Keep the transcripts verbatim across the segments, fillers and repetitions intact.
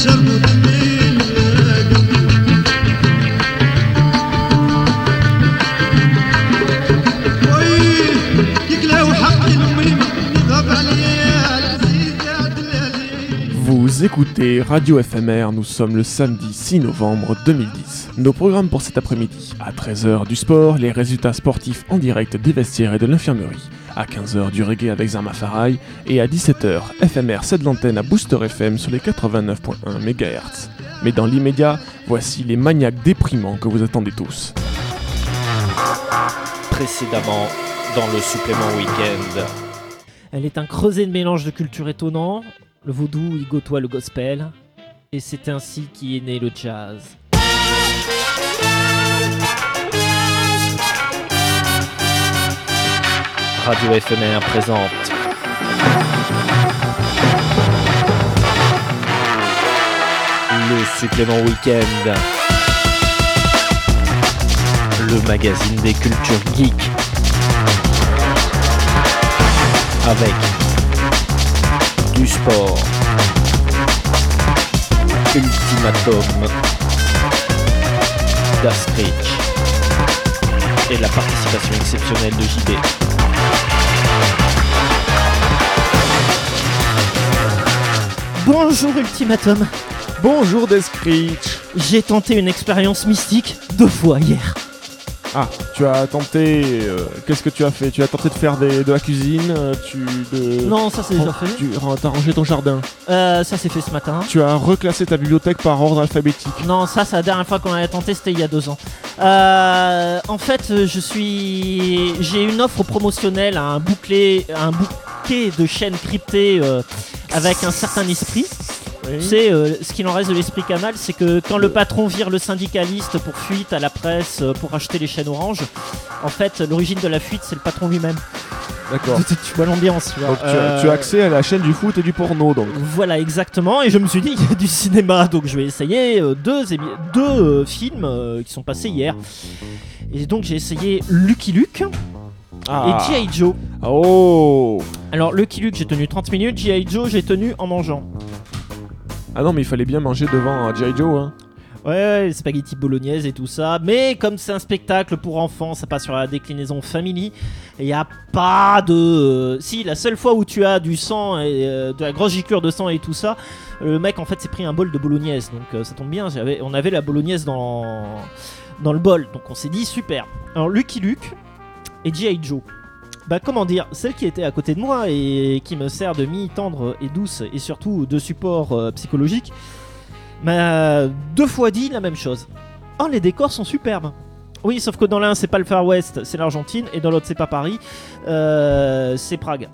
Vous écoutez Radio F M R, nous sommes le samedi six novembre deux mille dix. Nos programmes pour cet après-midi: à treize heures du sport, les résultats sportifs en direct des vestiaires et de l'infirmerie. À quinze heures du reggae avec Zarma Farai. Et à dix-sept heures, F M R cède l'antenne à Booster F M sur les quatre-vingt-neuf virgule un mégahertz. Mais dans l'immédiat, voici les maniaques déprimants que vous attendez tous. Précédemment, dans le supplément week-end. Elle est un creuset de mélange de cultures étonnant. Le vaudou y côtoie le gospel. Et c'est ainsi qu'est né le jazz. Radio F M R présente le supplément week-end, le magazine des cultures geeks, avec du sport, Ultimatum, Daskrich et la participation exceptionnelle de J B. Bonjour Ultimatum. Bonjour Daskrich. J'ai tenté une expérience mystique deux fois hier. Ah, tu as tenté... Euh, qu'est-ce que tu as fait? Tu as tenté de faire des, de la cuisine euh, tu, de... Non, ça c'est déjà fait. Tu as rangé ton jardin. Euh, ça c'est fait ce matin. Tu as reclassé ta bibliothèque par ordre alphabétique. Non, ça c'est la dernière fois qu'on avait tenté, c'était il y a deux ans. Euh, en fait, je suis... J'ai une offre promotionnelle, un bouclé, un bouquet de chaînes cryptées euh, avec un certain esprit. Oui. Tu sais, euh, ce qu'il en reste de l'esprit canal, c'est que quand le patron vire le syndicaliste pour fuite à la presse euh, pour acheter les chaînes orange, en fait, l'origine de la fuite, c'est le patron lui-même. D'accord. Tu, tu vois l'ambiance, tu vois. Donc tu, Euh, as, tu as accès à la chaîne du foot et du porno, donc. Voilà, exactement. Et je me suis dit, il y a du cinéma, donc je vais essayer euh, deux, émi- deux euh, films euh, qui sont passés hier. Et donc j'ai essayé Lucky Luke Ah. et G I. Joe. Oh. Alors, Lucky Luke, j'ai tenu trente minutes, G I. Joe, j'ai tenu en mangeant. Ah non, mais il fallait bien manger devant G I. Joe, hein. Ouais, les spaghettis bolognaise et tout ça. Mais comme c'est un spectacle pour enfants, ça passe sur la déclinaison family. Il n'y a pas de... Euh, si, la seule fois où tu as du sang, et euh, de la grosse giclure de sang et tout ça, le mec en fait s'est pris un bol de bolognaise. Donc euh, ça tombe bien, j'avais, on avait la bolognaise dans, dans le bol. Donc on s'est dit super. Alors Lucky Luke et G I. Joe. Bah comment dire, celle qui était à côté de moi et qui me sert de mie tendre et douce et surtout de support euh, psychologique m'a deux fois dit la même chose. Oh, les décors sont superbes. Oui, sauf que dans l'un c'est pas le Far West, c'est l'Argentine, et dans l'autre c'est pas Paris, euh, c'est Prague.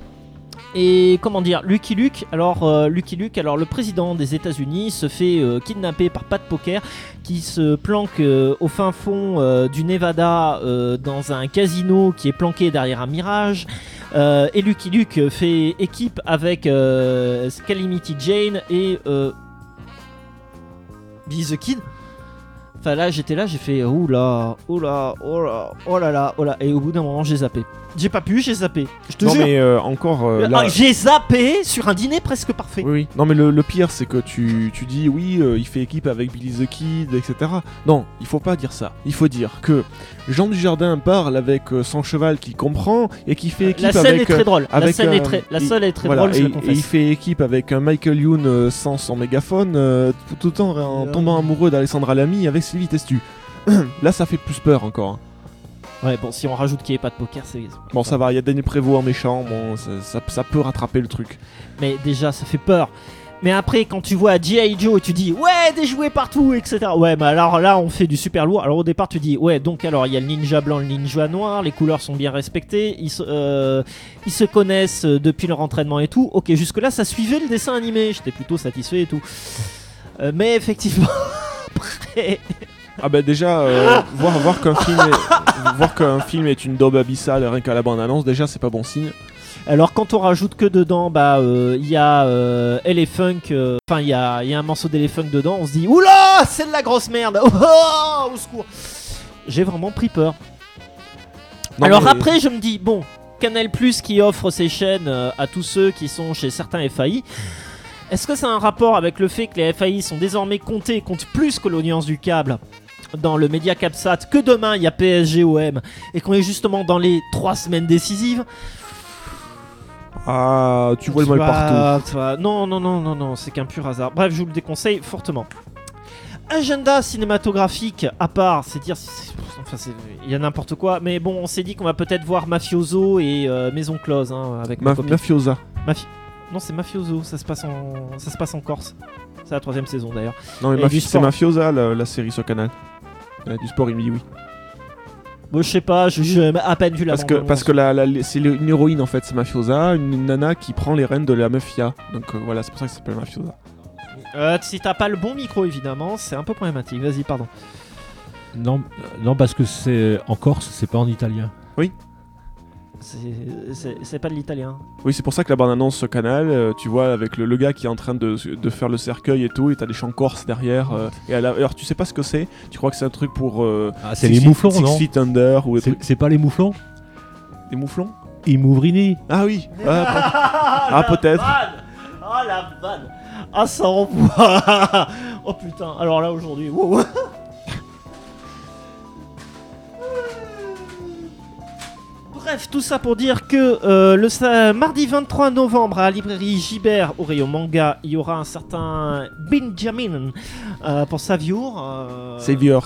Et comment dire, Lucky Luke, alors euh, Lucky Luke, alors le président des États-Unis se fait euh, kidnapper par Pat Poker, qui se planque euh, au fin fond euh, du Nevada euh, dans un casino qui est planqué derrière un mirage. Euh, et Lucky Luke fait équipe avec euh, Calamity Jane et euh, Billy the Kid. Enfin là j'étais là, j'ai fait oula, oula, oula, oh là là, oh là, et au bout d'un moment j'ai zappé. J'ai pas pu, j'ai zappé. Je te Non, jure. mais euh, encore euh, là... Ah, j'ai zappé sur un dîner presque parfait. Oui, oui. Non, mais le, le pire, c'est que tu, tu dis oui, euh, il fait équipe avec Billy the Kid, et cetera. Non, il faut pas dire ça. Il faut dire que Jean Dujardin parle avec euh, son cheval qu'il comprend et qui fait équipe La scène avec. est très drôle. La avec scène un- est très, la il- seule est très voilà, drôle, je et, le et confesse. il fait équipe avec un Michael Youn euh, sans son mégaphone, euh, tout, tout le temps en Euh, tombant amoureux d'Alessandra Lamy avec Sylvie Testu. Là, ça fait plus peur encore. hein. Ouais, bon, si on rajoute qu'il n'y ait pas de poker, c'est. Bon, ça va, il y a Daniel Prévost en méchant, bon, ça, ça, ça peut rattraper le truc. Mais déjà, ça fait peur. Mais après, quand tu vois G I. Joe et tu dis ouais, des jouets partout, et cetera. Ouais, mais alors là, on fait du super lourd. Alors au départ, tu dis ouais, donc alors il y a le ninja blanc, le ninja noir, les couleurs sont bien respectées, ils se, euh, ils se connaissent depuis leur entraînement et tout. Ok, jusque-là, ça suivait le dessin animé. J'étais plutôt satisfait et tout. Euh, mais effectivement, après. Ah bah déjà, euh, voir, voir, qu'un film est, voir qu'un film est une daube abyssale rien qu'à la bande-annonce, déjà c'est pas bon signe. Alors quand on rajoute que dedans, bah il euh, y a euh, Elephunk, enfin euh, il y a, y a un morceau d'Elephunk dedans, on se dit oula, c'est de la grosse merde, oh, oh, au secours. J'ai vraiment pris peur. Non, Alors mais- après je me dis bon, Canal+ qui offre ses chaînes euh, à tous ceux qui sont chez certains F A I. Est-ce que ça a un rapport avec le fait que les F A I sont désormais comptés, comptent plus que l'audience du câble dans le média CapSat, que demain il y a P S G O M et qu'on est justement dans les trois semaines décisives? Ah, tu vois le mal Bah, partout. tu vois, Non, non, non, non, non, c'est qu'un pur hasard. Bref, je vous le déconseille fortement. Agenda cinématographique à part, c'est dire, c'est- enfin, c'est- il y a n'importe quoi, mais bon, on s'est dit qu'on va peut-être voir Mafioso et euh, Maison Close hein, avec ma Ma- copine. Mafiosa. Mafi- Non, c'est Mafioso, ça se passe en, ça se passe en Corse. C'est la troisième saison d'ailleurs. Non, mais Et Mafi- du c'est sport. Mafiosa, la, la série sur Canal. Euh, du sport, il me dit oui. Bon, je sais pas, je- j'ai à peine vu la Parce que, bande-annonce. parce que la, la- c'est une héroïne en fait, c'est Mafiosa, une nana qui prend les rênes de la mafia. Donc euh, voilà, c'est pour ça que ça s'appelle Mafiosa. Euh, si t'as pas le bon micro, évidemment, c'est un peu problématique. Vas-y, pardon. Non, euh, non, parce que c'est en Corse, c'est pas en italien. C'est- C'est c'est pas de l'italien. Oui, c'est pour ça que la bande-annonce sur Canal, euh, tu vois, avec le, le gars qui est en train de, de faire le cercueil et tout, et t'as des chants corses derrière. euh, et à la- alors, tu sais pas ce que c'est. Tu crois que c'est un truc pour. Euh, Ah, c'est Six les Feet- mouflons, Six non Feet Under ou des C'est trucs. c'est pas les mouflons Des mouflons I Mouvrini. Ah oui Ah, Ah, peut-être. Ah la vanne. Ah ça envoie. Oh putain. Alors là aujourd'hui. Wow. Bref, tout ça pour dire que euh, le sa- mardi vingt-trois novembre à la librairie Gibert au rayon manga, il y aura un certain Benjamin euh, pour Saviour. euh, Savior.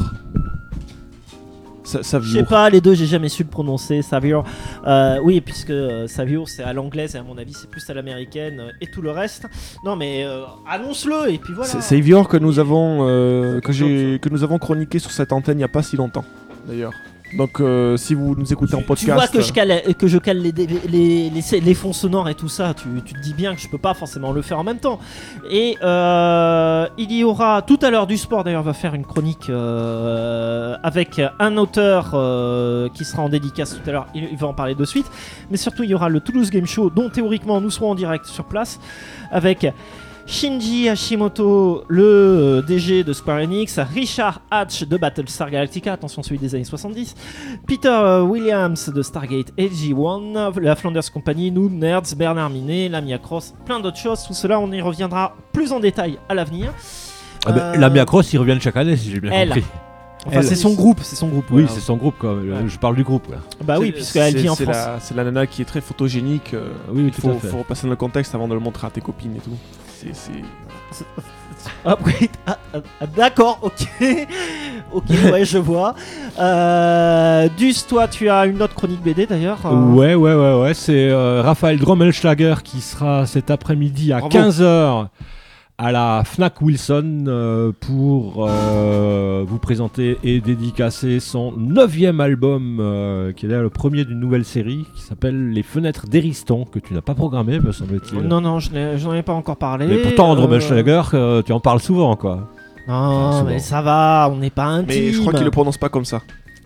Sa- Je sais Saviour. pas, les deux, j'ai jamais su le prononcer. Saviour. Euh, oui, puisque euh, Saviour c'est à l'anglaise et à mon avis c'est plus à l'américaine euh, et tout le reste. Non mais euh, annonce-le et puis voilà. C'est Savior que nous avons euh, que j'ai que nous avons chroniqué sur cette antenne il y a pas si longtemps d'ailleurs. Donc euh, si vous nous écoutez en Tu podcast, vois que je cale, que je cale les, les, les, les fonds sonores et tout ça, tu, tu te dis bien que je peux pas forcément le faire en même temps. Et euh, il y aura tout à l'heure du sport, d'ailleurs, on va faire une chronique euh, avec un auteur euh, qui sera en dédicace tout à l'heure, il, il va en parler de suite. Mais surtout, il y aura le Toulouse Game Show, dont théoriquement nous serons en direct sur place, avec Shinji Hashimoto, le euh, D G de Square Enix, Richard Hatch de Battlestar Galactica, attention celui des années soixante-dix, Peter euh, Williams de Stargate A G un, la Flanders Company, Noob Nerds, Bernard Minet, Lamia Cross, plein d'autres choses. Tout cela, on y reviendra plus en détail à l'avenir. Ah bah, Euh, La Mia Cross, ils reviennent chaque année, si j'ai bien elle. compris. Enfin, Elle- c'est son groupe, c'est son groupe. Oui, voilà. c'est son groupe, quoi. Euh, Ouais. Je parle du groupe. Quoi. Bah oui, c'est- puisqu'elle c'est- vit en c'est France. la- C'est la nana qui est très photogénique. euh, Oui, oui, Il tout faut, à fait. faut repasser dans le contexte avant de le montrer à tes copines et tout. C'est, c'est... Ah, oui, ah, ah, ah, d'accord, ok. Ok, ouais, je vois. Euh, Duss, toi, tu as une autre chronique B D d'ailleurs. euh, Ouais, ouais, ouais, ouais. C'est euh, Raphaël Drommelschlager qui sera cet après-midi à Bravo. quinze heures à la Fnac Wilson euh, pour euh, vous présenter et dédicacer son neuvième album euh, qui est là le premier d'une nouvelle série qui s'appelle Les Fenêtres d'Hériston, que tu n'as pas programmé, me semble-t-il. Non, non, je n'ai- j'en ai pas encore parlé. Mais pourtant, euh, Drommelschlager, euh, tu en parles souvent, quoi. Non, Souvent. mais ça va, on n'est pas intime. Mais je crois qu'il le prononce pas comme ça.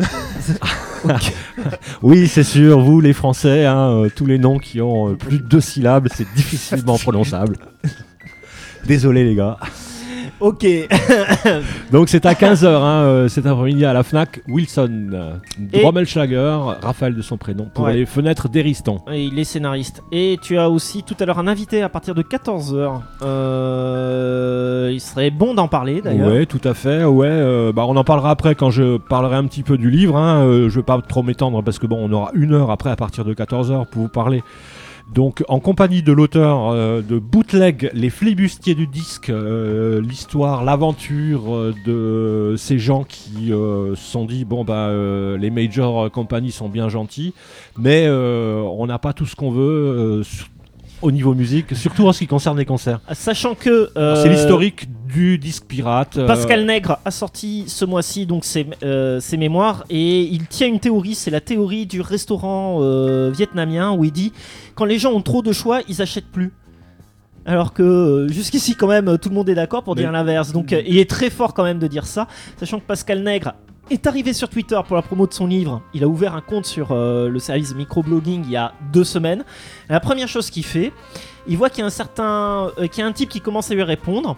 Oui, c'est sûr, vous les Français, hein, euh, tous les noms qui ont euh, plus de deux syllabes, c'est difficilement prononçable. Désolé les gars. Ok. Donc c'est à quinze heures hein, euh, cet après-midi à la Fnac Wilson. Euh, Et- Drommelschlager, Raphaël de son prénom, pour Ouais. les Fenêtres d'Hériston. Et il est scénariste. Et tu as aussi tout à l'heure un invité à partir de quatorze heures. Euh, il serait bon d'en parler d'ailleurs. Ouais, tout à fait. Ouais, euh, bah, on en parlera après quand je parlerai un petit peu du livre. Hein. Euh, je vais pas trop m'étendre parce que bon, on aura une heure après à partir de quatorze heures pour vous parler. Donc, en compagnie de l'auteur euh, de Bootleg, Les Flibustiers du disque, euh, l'histoire, l'aventure euh, de ces gens qui euh, se sont dit bon, bah, euh, les major compagnies sont bien gentils, mais euh, on n'a pas tout ce qu'on veut euh, sur- au niveau musique, surtout en ce qui concerne les concerts. Sachant que. euh, C'est l'historique du disque pirate. euh, Pascal Nègre a sorti ce mois-ci donc ses, euh, ses mémoires et il tient une théorie, c'est la théorie du restaurant euh, vietnamien où il dit quand les gens ont trop de choix, ils achètent plus. Alors que euh, jusqu'ici quand même tout le monde est d'accord pour Mais- dire l'inverse. Donc euh, il est très fort quand même de dire ça, sachant que Pascal Nègre est arrivé sur Twitter pour la promo de son livre. Il a ouvert un compte sur euh, le service microblogging il y a deux semaines. La première chose qu'il fait, il voit qu'il y a un certain, euh, qu'il y a un type qui commence à lui répondre.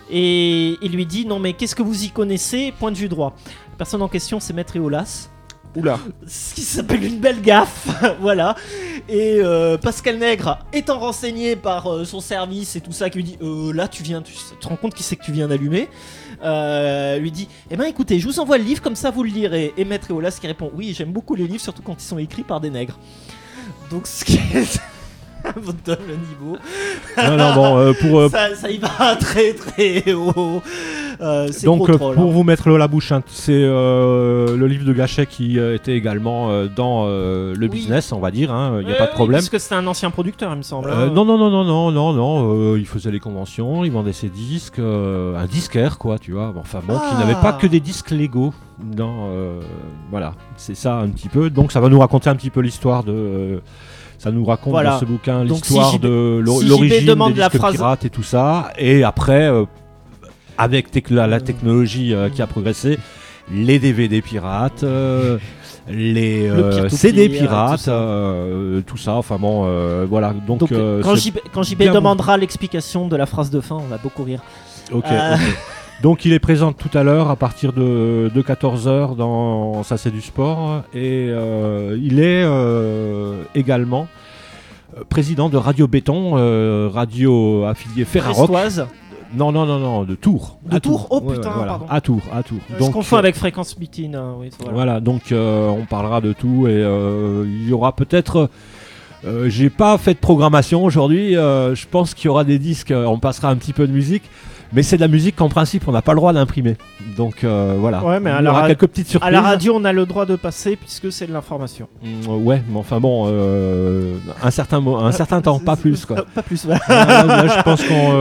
Et il lui dit non mais qu'est-ce que vous y connaissez point de vue droit. La personne en question c'est Maître Eolas Oula. Ce qui s'appelle une belle gaffe, voilà. Et euh, Pascal Nègre, étant renseigné par euh, son service et tout ça, qui lui dit euh, là tu viens, tu te rends compte qui c'est que tu viens d'allumer, euh, lui dit eh ben écoutez, je vous envoie le livre comme ça vous le lirez. Et Maître Eolas qui répond oui, j'aime beaucoup les livres, surtout quand ils sont écrits par des nègres. Donc ce qui est vous donne le niveau. Non, non, bon, euh, pour, euh, ça, ça y va très très haut. Euh, c'est donc trop euh, troll, pour hein. vous mettre l'eau à la bouche, hein, c'est euh, le livre de Gachet qui euh, était également euh, dans euh, le Oui. business, on va dire, il hein, n'y a Euh, pas de problème. Parce que c'était un ancien producteur, il me semble. Euh, hein. non, non, non, non, non, non, non, euh, il faisait les conventions, il vendait ses disques, euh, un disquaire, quoi, tu vois. Enfin bon, qui Ah. n'avait pas que des disques Lego. Dans, euh, voilà, c'est ça un petit peu. Donc ça va nous raconter un petit peu l'histoire de. Euh, ça nous raconte Voilà. dans ce bouquin Donc, l'histoire si J B de l'o- si J B l'origine demande des la disques phrase- pirates et tout ça. Et après, euh, avec tec- la, la technologie euh, qui a progressé, les D V D pirates. euh, les Le euh, peer-to-peer, C D tout pirates, ça. euh, tout ça, enfin bon, euh, voilà. Donc, Donc, euh, quand, c'est J B, quand J B bien demandera l'explication de la phrase de fin, on va beaucoup rire. Ok, Euh. ok. Donc il est présent tout à l'heure à partir de, de quatorze heures dans Ça c'est du sport et euh, il est euh, également euh, président de Radio Béton, euh, radio affiliée Ferrarock. Brestoise. Non, non, non, non, de Tours. De À Tours Oh, Ouais, putain, ouais, voilà. pardon. À Tours, à Tours. Je confonds avec Fréquence Meeting. hein, oui, voilà. Voilà, donc euh, on parlera de tout et euh, il y aura peut-être. Euh, j'ai pas fait de programmation aujourd'hui. euh, je pense qu'il y aura des disques. euh, On passera un petit peu de musique. Mais c'est de la musique qu'en principe on n'a pas le droit d'imprimer. Donc euh, voilà. Ouais, mais il à y la aura ra- quelques petites surprises. À la radio, on a le droit de passer puisque c'est de l'information. Mm, ouais, mais enfin bon, euh, un certain mo- un certain temps, pas plus quoi. Pas plus, voilà. Là, là, je pense qu'on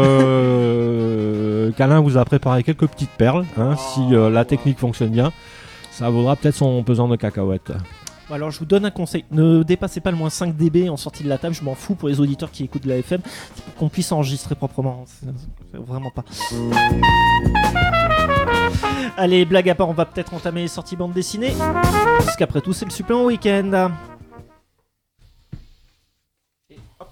euh, qu'Alain vous a préparé quelques petites perles. Hein, si euh, la technique fonctionne bien, ça vaudra peut-être son pesant de cacahuètes. Alors, je vous donne un conseil. Ne dépassez pas le moins cinq décibels en sortie de la table. Je m'en fous pour les auditeurs qui écoutent de la F M. C'est pour qu'on puisse enregistrer proprement. C'est- c'est Vraiment pas. Allez, blague à part, on va peut-être entamer les sorties bande dessinée. Parce qu'après tout, c'est le supplément week-end. Et hop.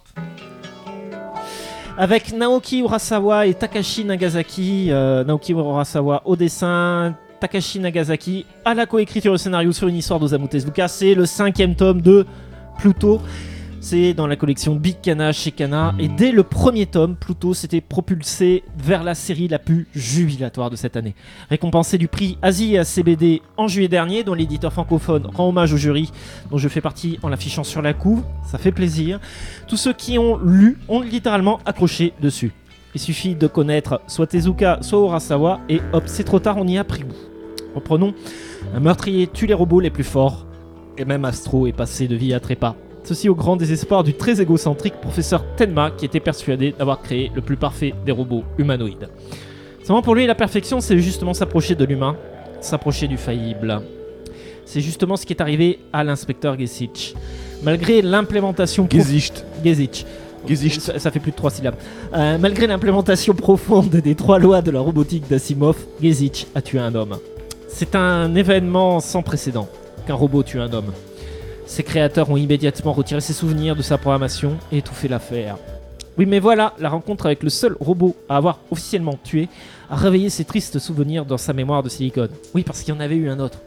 Avec Naoki Urasawa et Takashi Nagasaki. Euh, Naoki Urasawa au dessin, Takashi Nagasaki à la coécriture et au scénario sur une histoire d'Osamu Tezuka. C'est le cinquième tome de Pluto. C'est dans la collection Big Kana chez Kana. Et dès le premier tome, Pluto s'était propulsé vers la série la plus jubilatoire de cette année. Récompensé du prix Asie à C B D en juillet dernier, dont l'éditeur francophone rend hommage au jury, dont je fais partie en l'affichant sur la couve. Ça fait plaisir. Tous ceux qui ont lu ont littéralement accroché dessus. Il suffit de connaître soit Tezuka, soit Urasawa, et hop, c'est trop tard, on y a pris goût. Reprenons. Un meurtrier tue les robots les plus forts, et même Astro est passé de vie à trépas. Ceci au grand désespoir du très égocentrique professeur Tenma, qui était persuadé d'avoir créé le plus parfait des robots humanoïdes. Seulement pour lui, la perfection, c'est justement s'approcher de l'humain, s'approcher du faillible. C'est justement ce qui est arrivé à l'inspecteur Gesich. Malgré l'implémentation... prof- Gesicht. Gesich. Gesicht. Ça, ça fait plus de trois syllabes. Euh, malgré l'implémentation profonde des trois lois de la robotique d'Asimov, Gesich a tué un homme. C'est un événement sans précédent qu'un robot tue un homme. Ses créateurs ont immédiatement retiré ses souvenirs de sa programmation et étouffé l'affaire. Oui, mais voilà, la rencontre avec le seul robot à avoir officiellement tué a réveillé ses tristes souvenirs dans sa mémoire de silicone. Oui, parce qu'il y en avait eu un autre.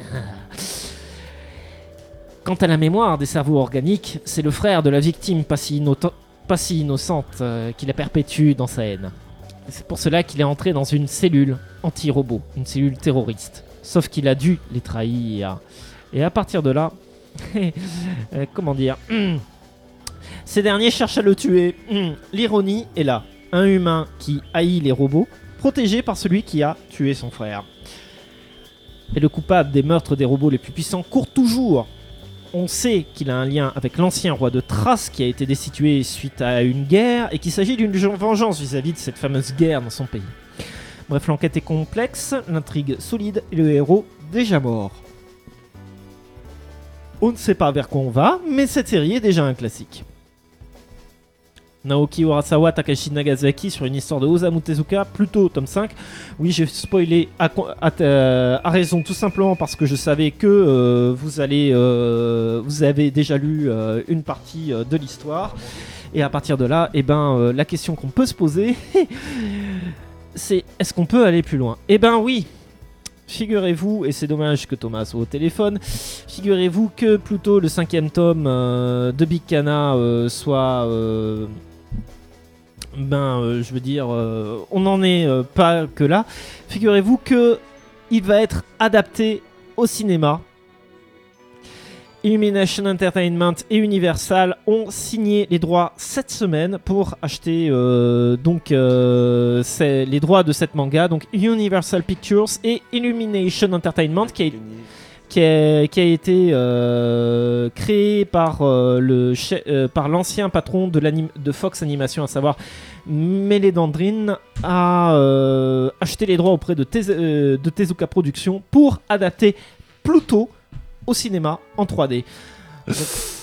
Quant à la mémoire des cerveaux organiques, c'est le frère de la victime pas si, inno- pas si innocente euh, qui la perpétue dans sa haine. Et c'est pour cela qu'il est entré dans une cellule anti-robot, une cellule terroriste. Sauf qu'il a dû les trahir. Et à partir de là, euh, comment dire, hum, ces derniers cherchent à le tuer. Hum, l'ironie est là. Un humain qui haït les robots, protégé par celui qui a tué son frère. Et le coupable des meurtres des robots les plus puissants court toujours. On sait qu'il a un lien avec l'ancien roi de Thrace qui a été destitué suite à une guerre et qu'il s'agit d'une vengeance vis-à-vis de cette fameuse guerre dans son pays. Bref, l'enquête est complexe, l'intrigue solide et le héros déjà mort. On ne sait pas vers quoi on va, mais cette série est déjà un classique. Naoki Urasawa, Takashi Nagasaki sur une histoire de Osamu Tezuka, plutôt tome cinq. Oui, j'ai spoilé à, à, euh, à raison, tout simplement parce que je savais que euh, vous, allez, euh, vous avez déjà lu euh, une partie euh, de l'histoire. Et à partir de là, eh ben, euh, la question qu'on peut se poser, c'est est-ce qu'on peut aller plus loin ? Eh ben oui, figurez-vous, et c'est dommage que Thomas soit au téléphone, figurez-vous que plutôt le cinquième tome euh, de Big Cana euh, soit... Euh, ben, euh, je veux dire, euh, on n'en est euh, pas que là. Figurez-vous que il va être adapté au cinéma. Illumination Entertainment et Universal ont signé les droits cette semaine pour acheter euh, donc euh, c'est les droits de cette manga. Donc Universal Pictures et Illumination Entertainment qui a, qui a, qui a été euh, créé par euh, le che- euh, par l'ancien patron de, de Fox Animation, à savoir Meledandrin, a euh, acheté les droits auprès de, Tez- euh, de Tezuka Productions pour adapter Pluto au cinéma en trois D. Donc,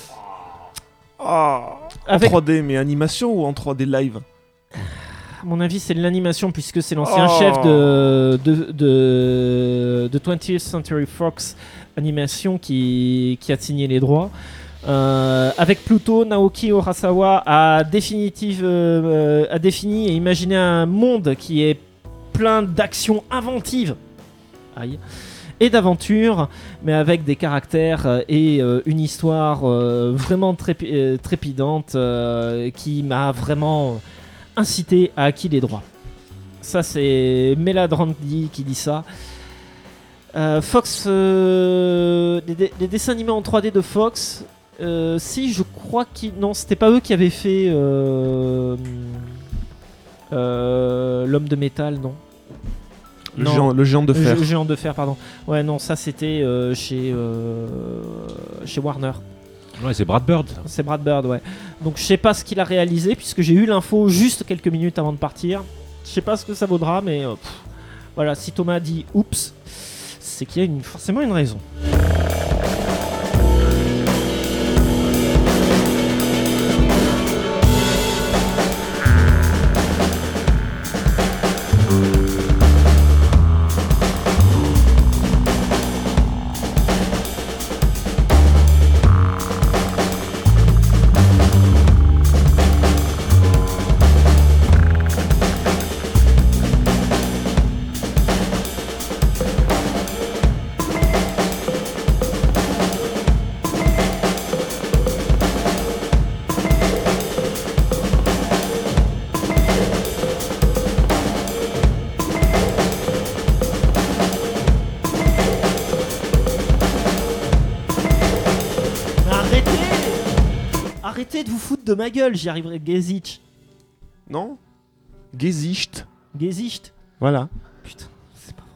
Oh, avec, en trois D, mais animation ou en trois D live? à mon avis, c'est de l'animation puisque c'est l'ancien Oh. chef de, de, de, de twentieth Century Fox Animation qui, qui a signé les droits. Euh, avec Pluto, Naoki Urasawa a, définitive, euh, a défini et imaginé un monde qui est plein d'actions inventives. Aïe. Et d'aventures, mais avec des caractères euh, et euh, une histoire euh, vraiment trépi- euh, trépidante euh, qui m'a vraiment incité à acquérir les droits. Ça, c'est Meladrandi qui dit ça. Euh, Fox, euh, les, dé- les dessins animés en trois D de Fox, euh, si je crois qu'ils... Non, c'était pas eux qui avaient fait euh, euh, L'Homme de Métal, non. Le Non. géant, le géant de fer. Le géant de fer, pardon. Ouais, non, ça c'était euh, chez, euh, chez Warner. Ouais, c'est Brad Bird. ça. C'est Brad Bird, ouais. Donc je sais pas ce qu'il a réalisé, puisque j'ai eu l'info juste quelques minutes avant de partir. Je sais pas ce que ça vaudra, mais euh, pff, voilà, si Thomas a dit oups, c'est qu'il y a une, forcément une raison. Arrêtez Arrêtez de vous foutre de ma gueule, j'y arriverai. Gesicht. Non Gesicht. Gesicht. Voilà. Putain, c'est pas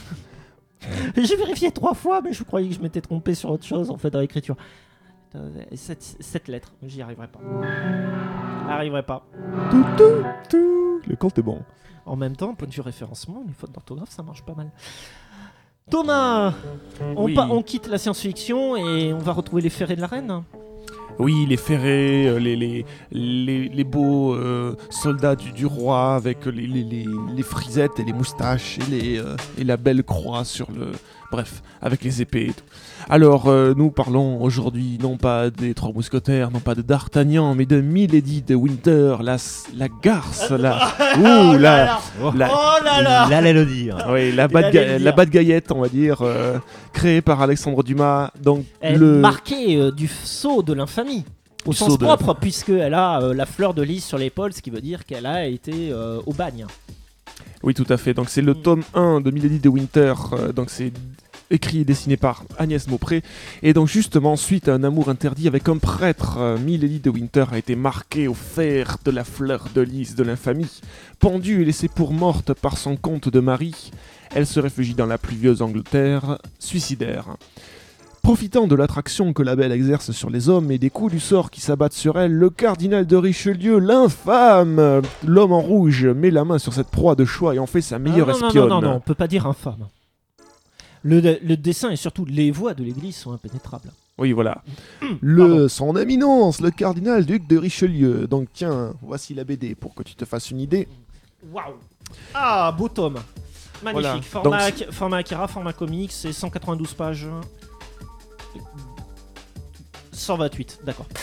vrai. J'ai vérifié trois fois, mais je croyais que je m'étais trompé sur autre chose en fait dans l'écriture. Euh, Cette, cette lettre, j'y arriverai pas. J'arriverai pas. Tout, tout, tout. Le compte est bon. En même temps, point de vue référencement, les fautes d'orthographe, ça marche pas mal. Thomas, on, Oui. pa- on quitte la science-fiction et on va retrouver les ferrets de la reine. Oui, les ferrés, euh, les, les, les, les beaux euh, soldats du, du roi avec les, les, les, les frisettes et les moustaches et, les, euh, et la belle croix sur le... Bref, avec les épées et tout. Alors, euh, nous parlons aujourd'hui non pas des Trois Mousquetaires, non pas de D'Artagnan, mais de Milady de Winter, la, la garce, la... Ouh, la... Oh la là là Il allait le dire. oui, la Il bad, allait ga- le dire. la bad gaillette, on va dire, euh, créée par Alexandre Dumas. Donc, Elle le... est marquée euh, du sceau de l'infamie. Au Du sens sceau de propre, puisqu'elle a euh, la fleur de lys sur l'épaule, ce qui veut dire qu'elle a été euh, au bagne. Oui, tout à fait. Donc, c'est le tome un de Milady de Winter. euh, donc, c'est écrit et dessiné par Agnès Maupré. Et donc, justement, suite à un amour interdit avec un prêtre, euh, Milady de Winter a été marquée au fer de la fleur de lys de l'infamie. Pendue et laissée pour morte par son comte de mari, elle se réfugie dans la pluvieuse Angleterre, suicidaire. Profitant de l'attraction que la belle exerce sur les hommes et des coups du sort qui s'abattent sur elle, le cardinal de Richelieu, l'infâme, l'homme en rouge, met la main sur cette proie de choix et en fait sa meilleure Ah, non, espionne. Non, non, non, on peut pas dire infâme. Le, le dessin et surtout les voix de l'église sont impénétrables. Oui, voilà. Pardon. Le, son éminence, le cardinal duc de Richelieu. Donc tiens, voici la B D pour que tu te fasses une idée. Waouh. Ah, beau tome. Magnifique. Voilà. Format, Donc, format Akira, format comics, c'est cent quatre-vingt-douze pages. cent vingt-huit, d'accord.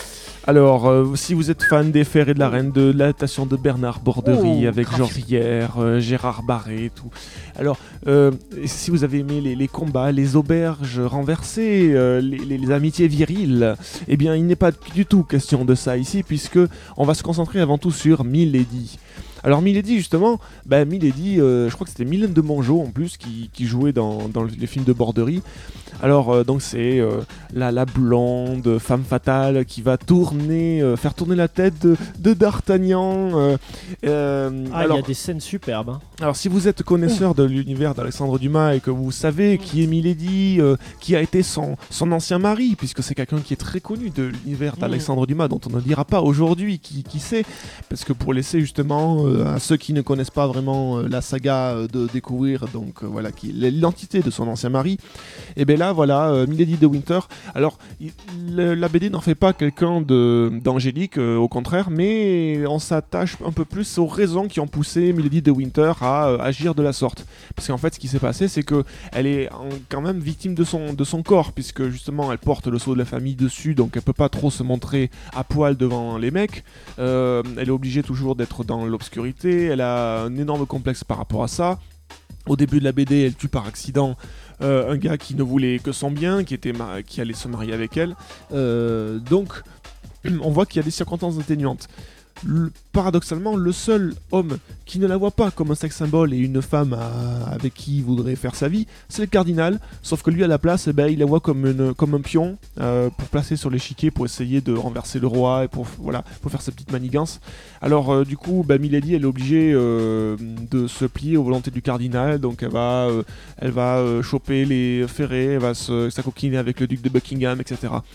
Alors, euh, si vous êtes fan des Fers et de la Reine, de l'adaptation de Bernard Borderie Oh, avec grave. Georges Rière, euh, Gérard Barré et tout. Alors, euh, si vous avez aimé les, les combats, les auberges renversées, euh, les, les- les amitiés viriles, eh bien, il n'est pas du tout question de ça ici, puisque on va se concentrer avant tout sur Milady. Alors Milady justement, bah Milady, euh, je crois que c'était Mylène de Mongeau en plus qui, qui jouait dans, dans les films de Borderie. Alors euh, donc c'est euh, la, la blonde femme fatale qui va tourner, euh, faire tourner la tête de, de D'Artagnan. euh, euh, Ah, il alors, y a des scènes superbes. hein. alors si vous êtes connaisseur de l'univers d'Alexandre Dumas et que vous savez qui est Milady, euh, qui a été son, son ancien mari, puisque c'est quelqu'un qui est très connu de l'univers d'Alexandre Dumas, dont on ne dira pas aujourd'hui qui, qui c'est, parce que pour laisser justement euh, à ceux qui ne connaissent pas vraiment euh, la saga euh, de découvrir donc euh, voilà qui l'identité de son ancien mari, et bien là voilà euh, Milady de Winter. Alors il- le- la B D n'en fait pas quelqu'un de d'angélique, euh, au contraire, mais on s'attache un peu plus aux raisons qui ont poussé Milady de Winter à euh, agir de la sorte. Parce qu'en fait, ce qui s'est passé, c'est que elle est en- quand même victime de son, de son corps, puisque justement, elle porte le sceau de la famille dessus, donc elle peut pas trop se montrer à poil devant les mecs. Euh, elle est obligée toujours d'être dans l'obscurité. Elle a un énorme complexe par rapport à ça. Au début de la B D, elle tue par accident euh, un gars qui ne voulait que son bien, qui, était ma- qui allait se marier avec elle. Euh, donc, on voit qu'il y a des circonstances atténuantes. Le- paradoxalement, le seul homme qui ne la voit pas comme un sex symbole et une femme à- avec qui il voudrait faire sa vie, c'est le cardinal. Sauf que lui, à la place, eh ben, il la voit comme, une, comme un pion euh, pour placer sur l'échiquier pour essayer de renverser le roi et pour, voilà, pour faire sa petite manigance. Alors, euh, du coup, bah, Milady, elle est obligée euh, de se plier aux volontés du cardinal. Donc, elle va, euh, elle va euh, choper les ferrets, elle va se, s'acoquiner avec le duc de Buckingham, et cetera.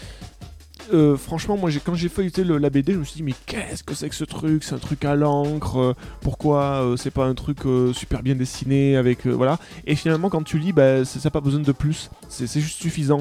Euh, franchement, moi, j'ai, quand j'ai feuilleté le, la B D, je me suis dit, mais qu'est-ce que c'est que ce truc? C'est un truc à l'encre. euh, pourquoi euh, c'est pas un truc euh, super bien dessiné avec euh, voilà. Et finalement, quand tu lis, bah, c'est- ça n'a pas besoin de plus. C'est, c'est juste suffisant.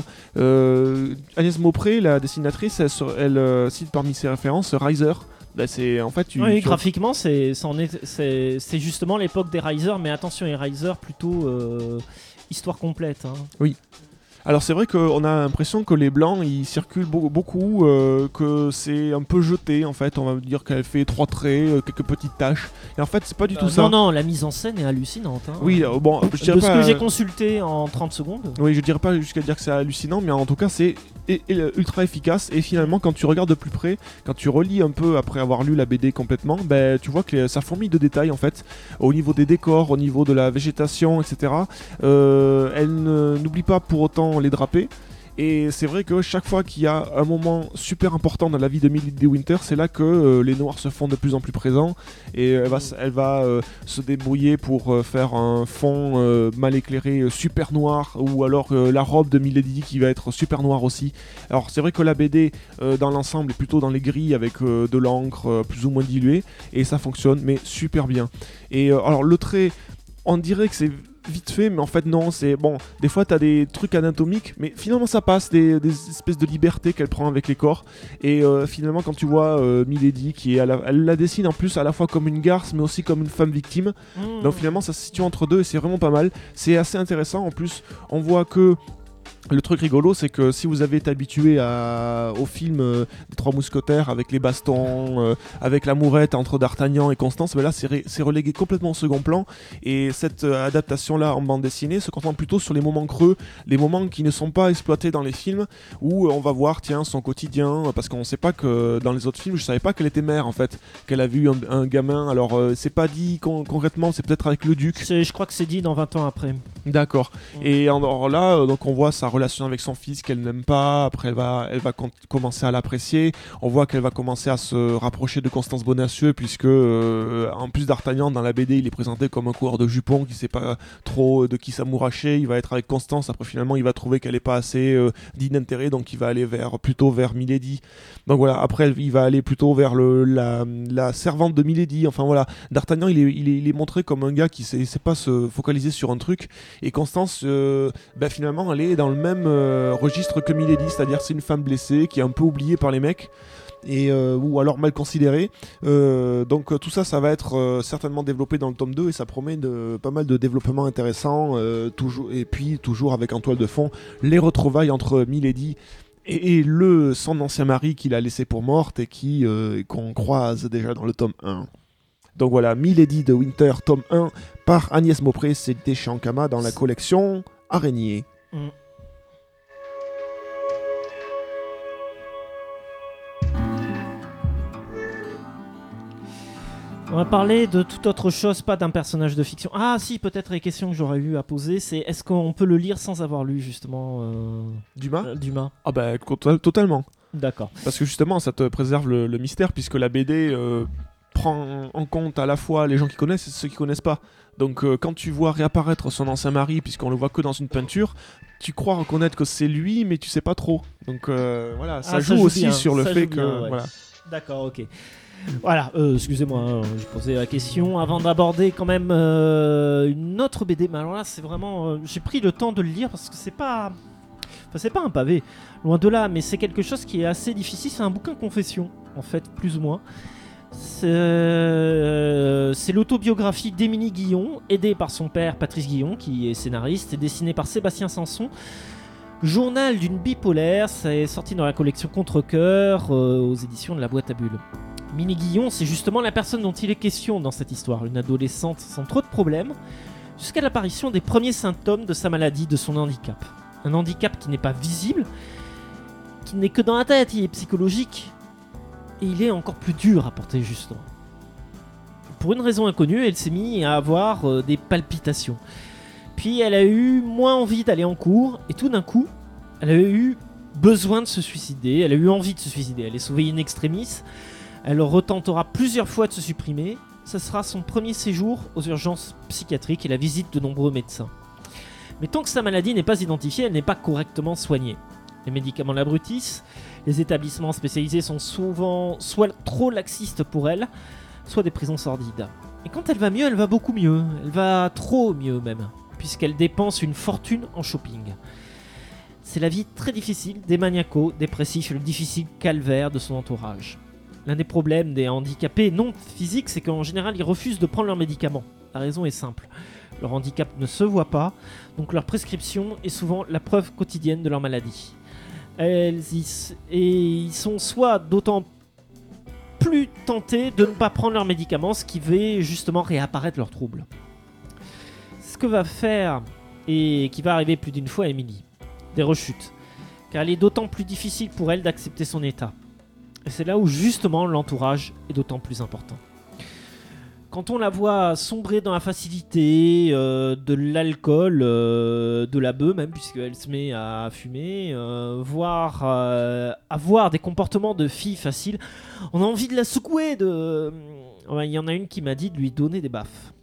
Euh, Agnès Maupré, la dessinatrice, elle, se- elle, euh, cite parmi ses références Riser. Bah, c'est en fait, tu, Oui, tu- graphiquement, c'est, c'en est- c'est, c'est justement l'époque des Risers, mais attention, les Risers plutôt euh, histoire complète. hein. Alors c'est vrai qu'on a l'impression que les blancs ils circulent beau- beaucoup, euh, que c'est un peu jeté en fait. On va dire qu'elle fait trois traits, euh, quelques petites taches. Et en fait c'est pas du tout Euh, ça. Non, non, la mise en scène est hallucinante. hein. Oui, euh, bon, je dirais De ce pas. que j'ai consulté en trente secondes. Oui, je dirais pas jusqu'à dire que c'est hallucinant, mais en tout cas c'est et- et, euh, ultra efficace. Et finalement, quand tu regardes de plus près, quand tu relis un peu après avoir lu la B D complètement, ben tu vois que ça fourmille de détails en fait, au niveau des décors, au niveau de la végétation, et cetera. Euh, elle ne- n'oublie pas pour autant les drapés. Et c'est vrai que chaque fois qu'il y a un moment super important dans la vie de Milady Winter, c'est là que euh, les noirs se font de plus en plus présents et elle va, s- elle va euh, se débrouiller pour euh, faire un fond euh, mal éclairé euh, super noir, ou alors euh, la robe de Milady qui va être super noire aussi. Alors c'est vrai que la B D euh, dans l'ensemble est plutôt dans les gris avec euh, de l'encre euh, plus ou moins diluée et ça fonctionne mais super bien. Et euh, alors le trait, on dirait que c'est vite fait, mais en fait non, c'est bon, des fois t'as des trucs anatomiques, mais finalement ça passe, des, des espèces de liberté qu'elle prend avec les corps, et euh, finalement quand tu vois euh, Milady, qui est à la, elle la dessine en plus à la fois comme une garce, mais aussi comme une femme victime, Mmh. donc finalement ça se situe entre deux, et c'est vraiment pas mal, c'est assez intéressant, en plus on voit que le truc rigolo, c'est que si vous avez été habitué à, au film euh, des Trois Mousquetaires avec les bastons, euh, avec l'amourette entre D'Artagnan et Constance, ben là c'est, ré- c'est relégué complètement au second plan. Et cette euh, adaptation-là en bande dessinée se concentre plutôt sur les moments creux, les moments qui ne sont pas exploités dans les films, où euh, on va voir tiens son quotidien, parce qu'on ne sait pas que dans les autres films, je savais pas qu'elle était mère en fait, qu'elle a vu un, un gamin. Alors euh, c'est pas dit con- concrètement, c'est peut-être avec le duc. C'est- je crois que c'est dit dans vingt ans après. D'accord. Mm. Et alors là, euh, donc on voit sa relation avec son fils qu'elle n'aime pas. Après, elle va, elle va con- commencer à l'apprécier. On voit qu'elle va commencer à se rapprocher de Constance Bonacieux, puisque euh, en plus d'Artagnan dans la B D, il est présenté comme un coureur de jupons qui sait pas trop de qui s'amouracher. Il va être avec Constance. Après, finalement, il va trouver qu'elle est pas assez euh, digne d'intérêt, donc il va aller vers plutôt vers Milady. Donc voilà. Après, elle- il va aller plutôt vers le, la, la servante de Milady. Enfin voilà. D'Artagnan, il est, il est, il est montré comme un gars qui sait, sait pas se focaliser sur un truc. Et Constance, euh, bah, finalement, elle est dans le même euh, registre que Milady, c'est-à-dire c'est une femme blessée qui est un peu oubliée par les mecs. Et, euh, ou alors mal considérée. Euh, donc euh, tout ça, ça va être euh, certainement développé dans le tome deux et ça promet de, pas mal de développement intéressant. Euh, toujours, et puis toujours avec en toile de fond les retrouvailles entre Milady et, et le son ancien mari qu'il a laissé pour morte et qui euh, qu'on croise déjà dans le tome un. Donc voilà, Milady de Winter, tome un, par Agnès Maupré, c'est édité chez Ankama dans la collection Araignée. Mm. On va parler de toute autre chose, pas d'un personnage de fiction. Ah si, peut-être les questions que j'aurais eu à poser, c'est est-ce qu'on peut le lire sans avoir lu justement euh, Dumas euh, Dumas. Ah bah to- totalement. D'accord. Parce que justement, ça te préserve le, le mystère, puisque la B D euh, prend en compte à la fois les gens qui connaissent et ceux qui connaissent pas. Donc euh, quand tu vois réapparaître son ancien mari, puisqu'on le voit que dans une peinture, tu crois reconnaître que c'est lui, mais tu sais pas trop. Donc euh, voilà, ça Ah, joue ça joue aussi bien, sur le ça fait joue que... bien, ouais. Voilà. D'accord, ok. Voilà, euh, excusez-moi, hein, j'ai posé la question avant d'aborder quand même euh, une autre B D. Mais alors là, c'est vraiment, euh, j'ai pris le temps de le lire parce que c'est pas, enfin c'est pas un pavé, loin de là, mais c'est quelque chose qui est assez difficile. C'est un bouquin confession, en fait, plus ou moins. C'est, euh, c'est l'autobiographie d'Émilie Guillon, aidée par son père Patrice Guillon, qui est scénariste, et dessinée par Sébastien Sanson. Journal d'une bipolaire, c'est sorti dans la collection Contre-Cœur euh, aux éditions de la Boîte à Bulles. Minnie Guillon, c'est justement la personne dont il est question dans cette histoire, une adolescente sans trop de problèmes, jusqu'à l'apparition des premiers symptômes de sa maladie, de son handicap. Un handicap qui n'est pas visible, qui n'est que dans la tête, il est psychologique, et il est encore plus dur à porter justement. Pour une raison inconnue, elle s'est mise à avoir euh, des palpitations. Puis elle a eu moins envie d'aller en cours, et tout d'un coup, elle a eu besoin de se suicider, elle a eu envie de se suicider, elle est sauvée in extremis. Elle retentera plusieurs fois de se supprimer. Ce sera son premier séjour aux urgences psychiatriques et la visite de nombreux médecins. Mais tant que sa maladie n'est pas identifiée, elle n'est pas correctement soignée. Les médicaments l'abrutissent, les établissements spécialisés sont souvent soit trop laxistes pour elle, soit des prisons sordides. Et quand elle va mieux, elle va beaucoup mieux. Elle va trop mieux même, puisqu'elle dépense une fortune en shopping. C'est la vie très difficile des maniacos, dépressifs et le difficile calvaire de son entourage. L'un des problèmes des handicapés non physiques, c'est qu'en général, ils refusent de prendre leurs médicaments. La raison est simple. Leur handicap ne se voit pas, donc leur prescription est souvent la preuve quotidienne de leur maladie. Elles y, et ils sont soit d'autant plus tentés de ne pas prendre leurs médicaments, ce qui va justement réapparaître leurs troubles. Ce que va faire, et qui va arriver plus d'une fois à Émilie, des rechutes, car il est d'autant plus difficile pour elle d'accepter son état. Et c'est là où justement l'entourage est d'autant plus important. Quand on la voit sombrer dans la facilité, euh, de l'alcool, euh, de la beuh même, puisqu'elle se met à fumer, euh, voire euh, avoir des comportements de fille facile, on a envie de la secouer. De... Ouais, il y en a une qui m'a dit de lui donner des baffes.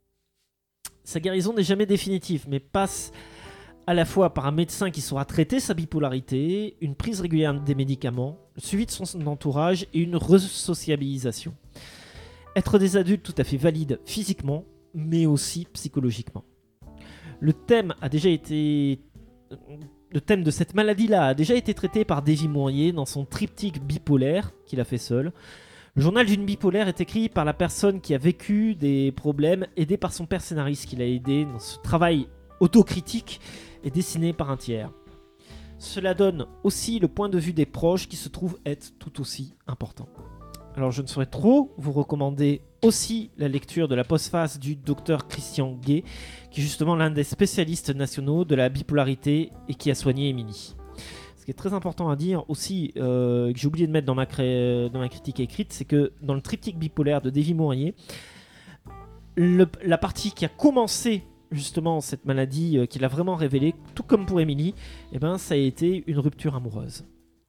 Sa guérison n'est jamais définitive, mais passe à la fois par un médecin qui saura traiter sa bipolarité, une prise régulière des médicaments, le suivi de son entourage et une resociabilisation. Être des adultes tout à fait valides physiquement, mais aussi psychologiquement. Le thème a déjà été... Le thème de cette maladie-là a déjà été traité par Davy Mourier dans son triptyque bipolaire qu'il a fait seul. Le journal d'une bipolaire est écrit par la personne qui a vécu des problèmes, aidé par son père scénariste qui l'a aidé dans ce travail autocritique et dessiné par un tiers. Cela donne aussi le point de vue des proches qui se trouve être tout aussi important. Alors je ne saurais trop vous recommander aussi la lecture de la postface du docteur Christian Gay, qui est justement l'un des spécialistes nationaux de la bipolarité et qui a soigné Émilie. Ce qui est très important à dire aussi, euh, que j'ai oublié de mettre dans ma, cré... dans ma critique écrite, c'est que dans le triptyque bipolaire de Davy Mourier, le... la partie qui a commencé justement cette maladie, euh, qu'il a vraiment révélée, tout comme pour Émilie, eh ben, ça a été une rupture amoureuse.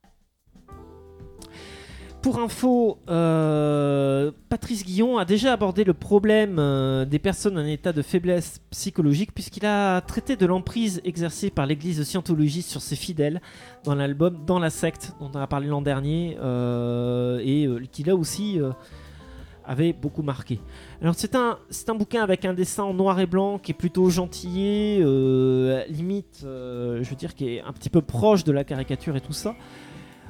Pour info, euh, Patrice Guillon a déjà abordé le problème euh, des personnes en état de faiblesse psychologique, puisqu'il a traité de l'emprise exercée par l'église de Scientologie sur ses fidèles dans l'album Dans la secte, dont on a parlé l'an dernier, euh, et euh, qui là aussi euh, avait beaucoup marqué. Alors c'est un, c'est un bouquin avec un dessin en noir et blanc qui est plutôt gentillé, euh, limite, euh, je veux dire, qui est un petit peu proche de la caricature et tout ça.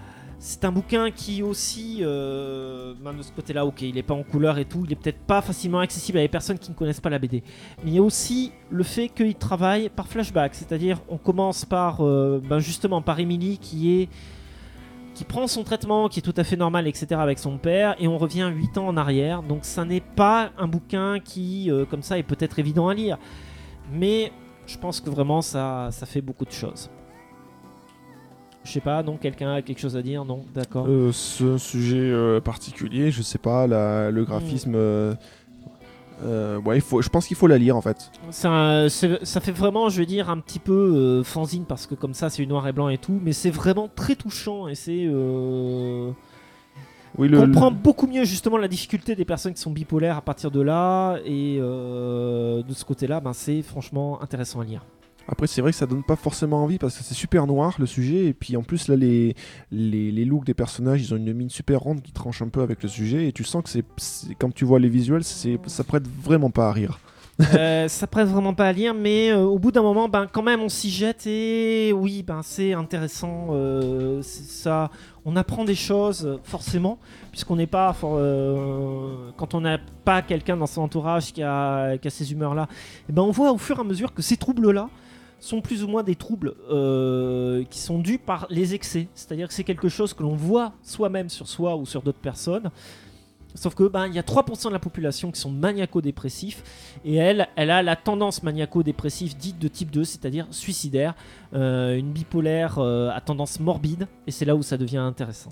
c'est un bouquin qui aussi, euh, ben de ce côté-là, ok, il n'est pas en couleur et tout, il est peut-être pas facilement accessible à des personnes qui ne connaissent pas la B D. Mais il y a aussi le fait qu'il travaille par flashback, c'est-à-dire on commence par, euh, ben justement, par Emily qui est, qui prend son traitement, qui est tout à fait normal, et cetera avec son père, et on revient huit ans en arrière. Donc ça n'est pas un bouquin qui, euh, comme ça, est peut-être évident à lire, mais je pense que vraiment ça, ça fait beaucoup de choses. Je sais pas, non, quelqu'un a quelque chose à dire? Non, d'accord. Euh, c'est un sujet euh, particulier, je sais pas, la, le graphisme... Mm. Euh, euh, ouais, il faut, je pense qu'il faut la lire en fait. C'est un, c'est, ça fait vraiment, je vais dire, un petit peu euh, fanzine parce que comme ça c'est noir et blanc et tout, mais c'est vraiment très touchant et c'est... Euh... Oui, le, on comprend le... beaucoup mieux justement la difficulté des personnes qui sont bipolaires à partir de là, et euh, de ce côté-là, ben, c'est franchement intéressant à lire. Après, c'est vrai que ça donne pas forcément envie parce que c'est super noir le sujet, et puis en plus là les, les, les looks des personnages, ils ont une mine super ronde qui tranche un peu avec le sujet, et tu sens que c'est, c'est quand tu vois les visuels, c'est, ça prête vraiment pas à rire. euh, ça prête vraiment pas à lire, mais euh, au bout d'un moment, ben, quand même on s'y jette, et oui, ben, c'est intéressant, euh, c'est ça, on apprend des choses forcément, puisqu'on n'est pas, for, euh, quand on n'a pas quelqu'un dans son entourage qui a, qui a ces humeurs-là, et ben, on voit au fur et à mesure que ces troubles-là sont plus ou moins des troubles euh, qui sont dus par les excès. C'est-à-dire que c'est quelque chose que l'on voit soi-même sur soi ou sur d'autres personnes. Sauf que ben, y a trois pour cent de la population qui sont maniaco-dépressifs, et elle, elle a la tendance maniaco-dépressive dite de type deux, c'est-à-dire suicidaire, euh, une bipolaire euh, à tendance morbide, et c'est là où ça devient intéressant.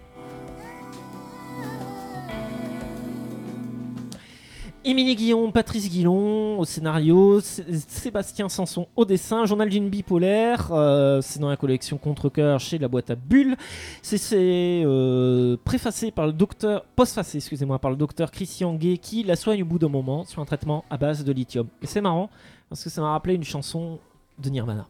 Émilie Guillon, Patrice Guillon au scénario, C- Sébastien Sanson au dessin, Journal d'une bipolaire, euh, c'est dans la collection Contre-Cœur chez La Boîte à Bulles. C'est, c'est euh, préfacé par le docteur, postfacé, excusez-moi, par le docteur Christian Gay qui la soigne au bout d'un moment sur un traitement à base de lithium. Et c'est marrant parce que ça m'a rappelé une chanson de Nirvana.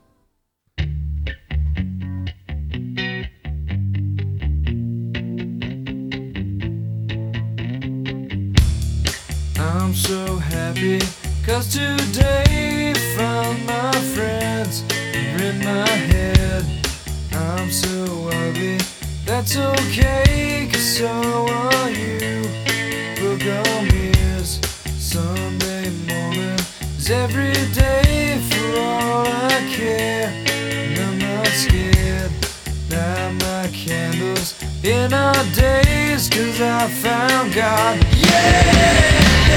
I'm so happy, cause today found my friends are in my head. I'm so ugly, that's okay, cause so are you. Book on ears, Sunday morning is every day for all I care. And I'm not scared, light my candles in our days, cause I found God. Yeah!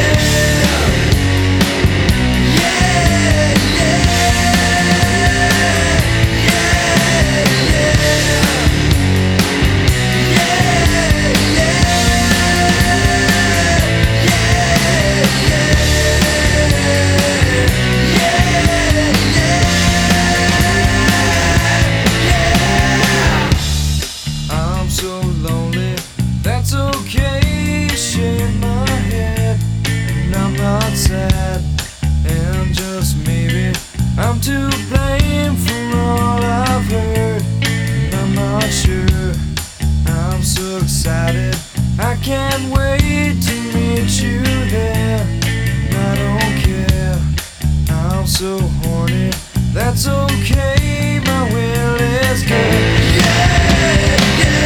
I'm so lonely, that's okay, shake my head. I'm not sad, and just maybe I'm to blame for all I've heard. I'm not sure, I'm so excited, I can't wait to meet you there. I don't care, I'm so horny, that's okay, my will is good. Yeah, yeah,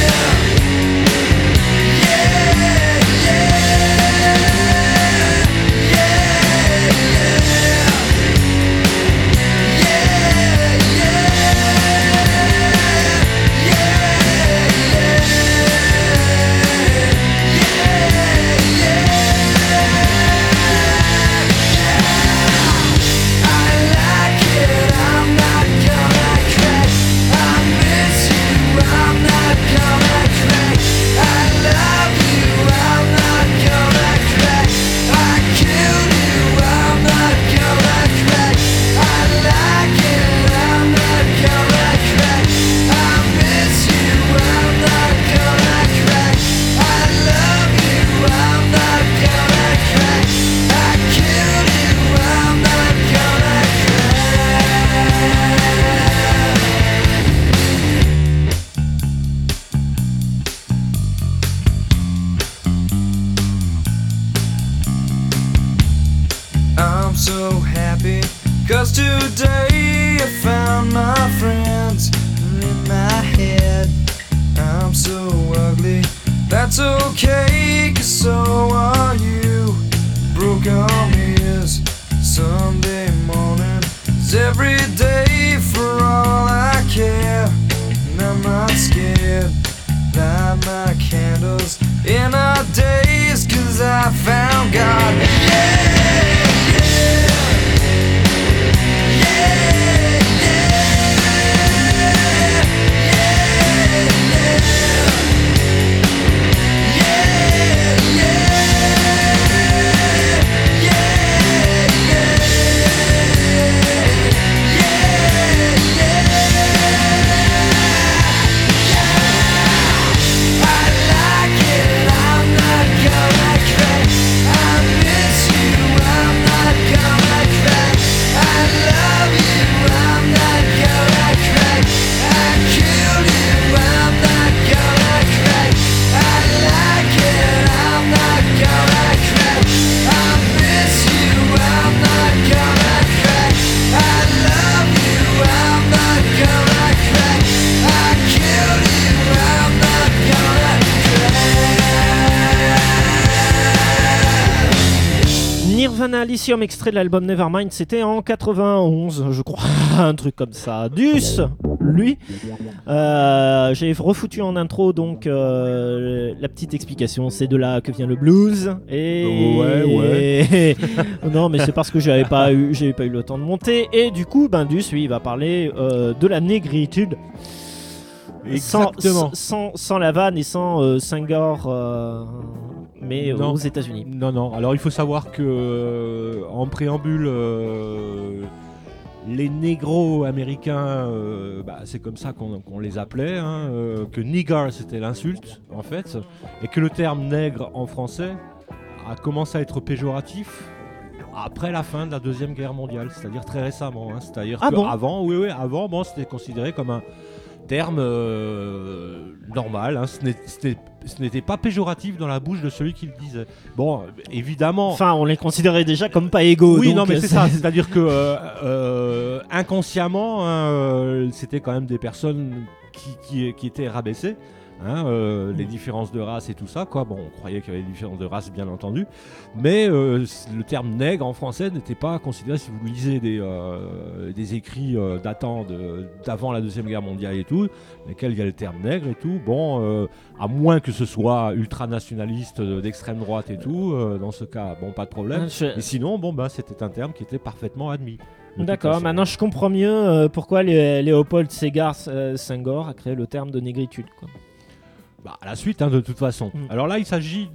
yeah, yeah. I'm so happy, cause today I found my friends in my head. I'm so ugly. That's okay, 'cause so are you. Broke arm is Sunday morning. It's every day for all I care. And I'm not scared. Light my candles in our days, 'cause I found God. Yeah, yeah. Yeah, yeah. Yeah, yeah. Nirvana Lithium, extrait de l'album Nevermind, c'était en quatre-vingt-onze, je crois, un truc comme ça. Deuce, lui, euh, j'ai refoutu en intro donc euh, la petite explication, c'est de là que vient le blues. Et ouais, ouais. non, mais c'est parce que j'avais pas eu, j'avais pas eu le temps de monter. Et du coup, ben Deuce, lui, il va parler euh, de la négritude. Sans, Exactement. sans, sans la vanne et sans euh, Singer, euh, mais euh, Non. aux États-Unis. Non, non. Alors il faut savoir que euh, en préambule, euh, les négros américains, euh, bah, c'est comme ça qu'on, qu'on les appelait, hein, euh, que nigger c'était l'insulte en fait, et que le terme nègre en français a commencé à être péjoratif après la fin de la Deuxième Guerre mondiale, c'est-à-dire très récemment. Hein, c'est-à-dire Ah bon qu'avant, oui, oui, avant, bon, c'était considéré comme un terme euh, normal, hein. ce, n'est, c'était, ce n'était pas péjoratif dans la bouche de celui qui le disait. Bon, évidemment. Enfin, on les considérait déjà comme pas égaux. Oui, donc, non, mais euh, c'est ça. C'est-à-dire que euh, euh, inconsciemment, hein, euh, c'était quand même des personnes qui, qui, qui étaient rabaissées. Hein, euh, les différences de race et tout ça, quoi. Bon, on croyait qu'il y avait des différences de race, bien entendu, mais euh, le terme nègre en français n'était pas considéré. Si vous lisez des, euh, des écrits euh, datant de, d'avant la Deuxième Guerre mondiale et tout, lesquels il y a le terme nègre et tout, bon, euh, à moins que ce soit ultranationaliste euh, d'extrême droite et tout, euh, dans ce cas, bon, pas de problème. Je- Et sinon, bon, bah, c'était un terme qui était parfaitement admis. de toute D'accord, façon. maintenant je comprends mieux euh, pourquoi Lé- Léopold Ségar euh, Senghor a créé le terme de négritude, quoi. Bah, à la suite, hein, de toute façon. Mm. Alors là, il s'agit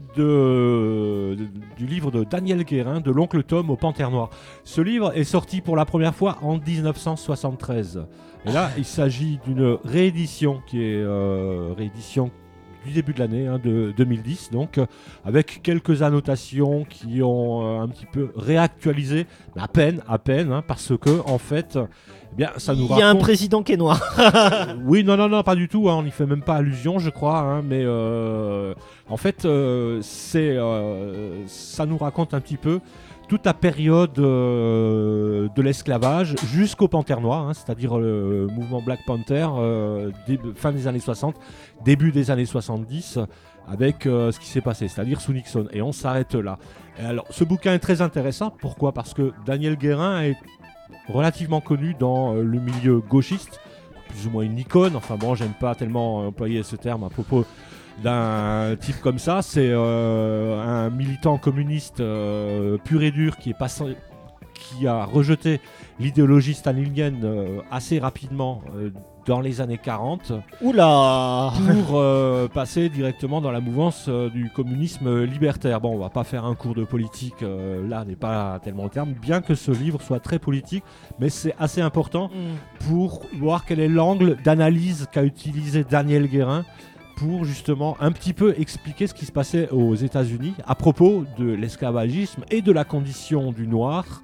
de, de- du livre de Daniel Guérin, de l'oncle Tom au Panthère Noir. Ce livre est sorti pour la première fois en dix-neuf cent soixante-treize. Et là, il s'agit d'une réédition qui est euh, réédition du début de l'année, hein, de deux mille dix, donc euh, avec quelques annotations qui ont euh, un petit peu réactualisé, mais à peine, à peine, hein, parce que en fait, eh bien, ça nous Il y a un raconte- président qui est noir. oui, non, non, non, pas du tout. Hein, on n'y fait même pas allusion, je crois. Hein, mais euh, en fait, euh, c'est, euh, ça nous raconte un petit peu toute la période euh, de l'esclavage jusqu'au Panthère Noir, hein, c'est-à-dire le mouvement Black Panther, euh, début- fin des années soixante, début des années soixante-dix, avec euh, ce qui s'est passé, c'est-à-dire sous Nixon. Et on s'arrête là. Et alors, ce bouquin est très intéressant. Pourquoi ? Parce que Daniel Guérin est relativement connu dans euh, le milieu gauchiste, plus ou moins une icône. Enfin bon, j'aime pas tellement employer ce terme à propos d'un type comme ça. C'est euh, un militant communiste euh, pur et dur qui est passé, qui a rejeté l'idéologie stalinienne euh, assez rapidement euh, dans les années quarante Oula. pour euh, passer directement dans la mouvance euh, du communisme libertaire. Bon, on va pas faire un cours de politique, euh, là n'est pas tellement le terme, bien que ce livre soit très politique, mais c'est assez important Mm. pour voir quel est l'angle d'analyse qu'a utilisé Daniel Guérin pour justement un petit peu expliquer ce qui se passait aux États-Unis à propos de l'esclavagisme et de la condition du noir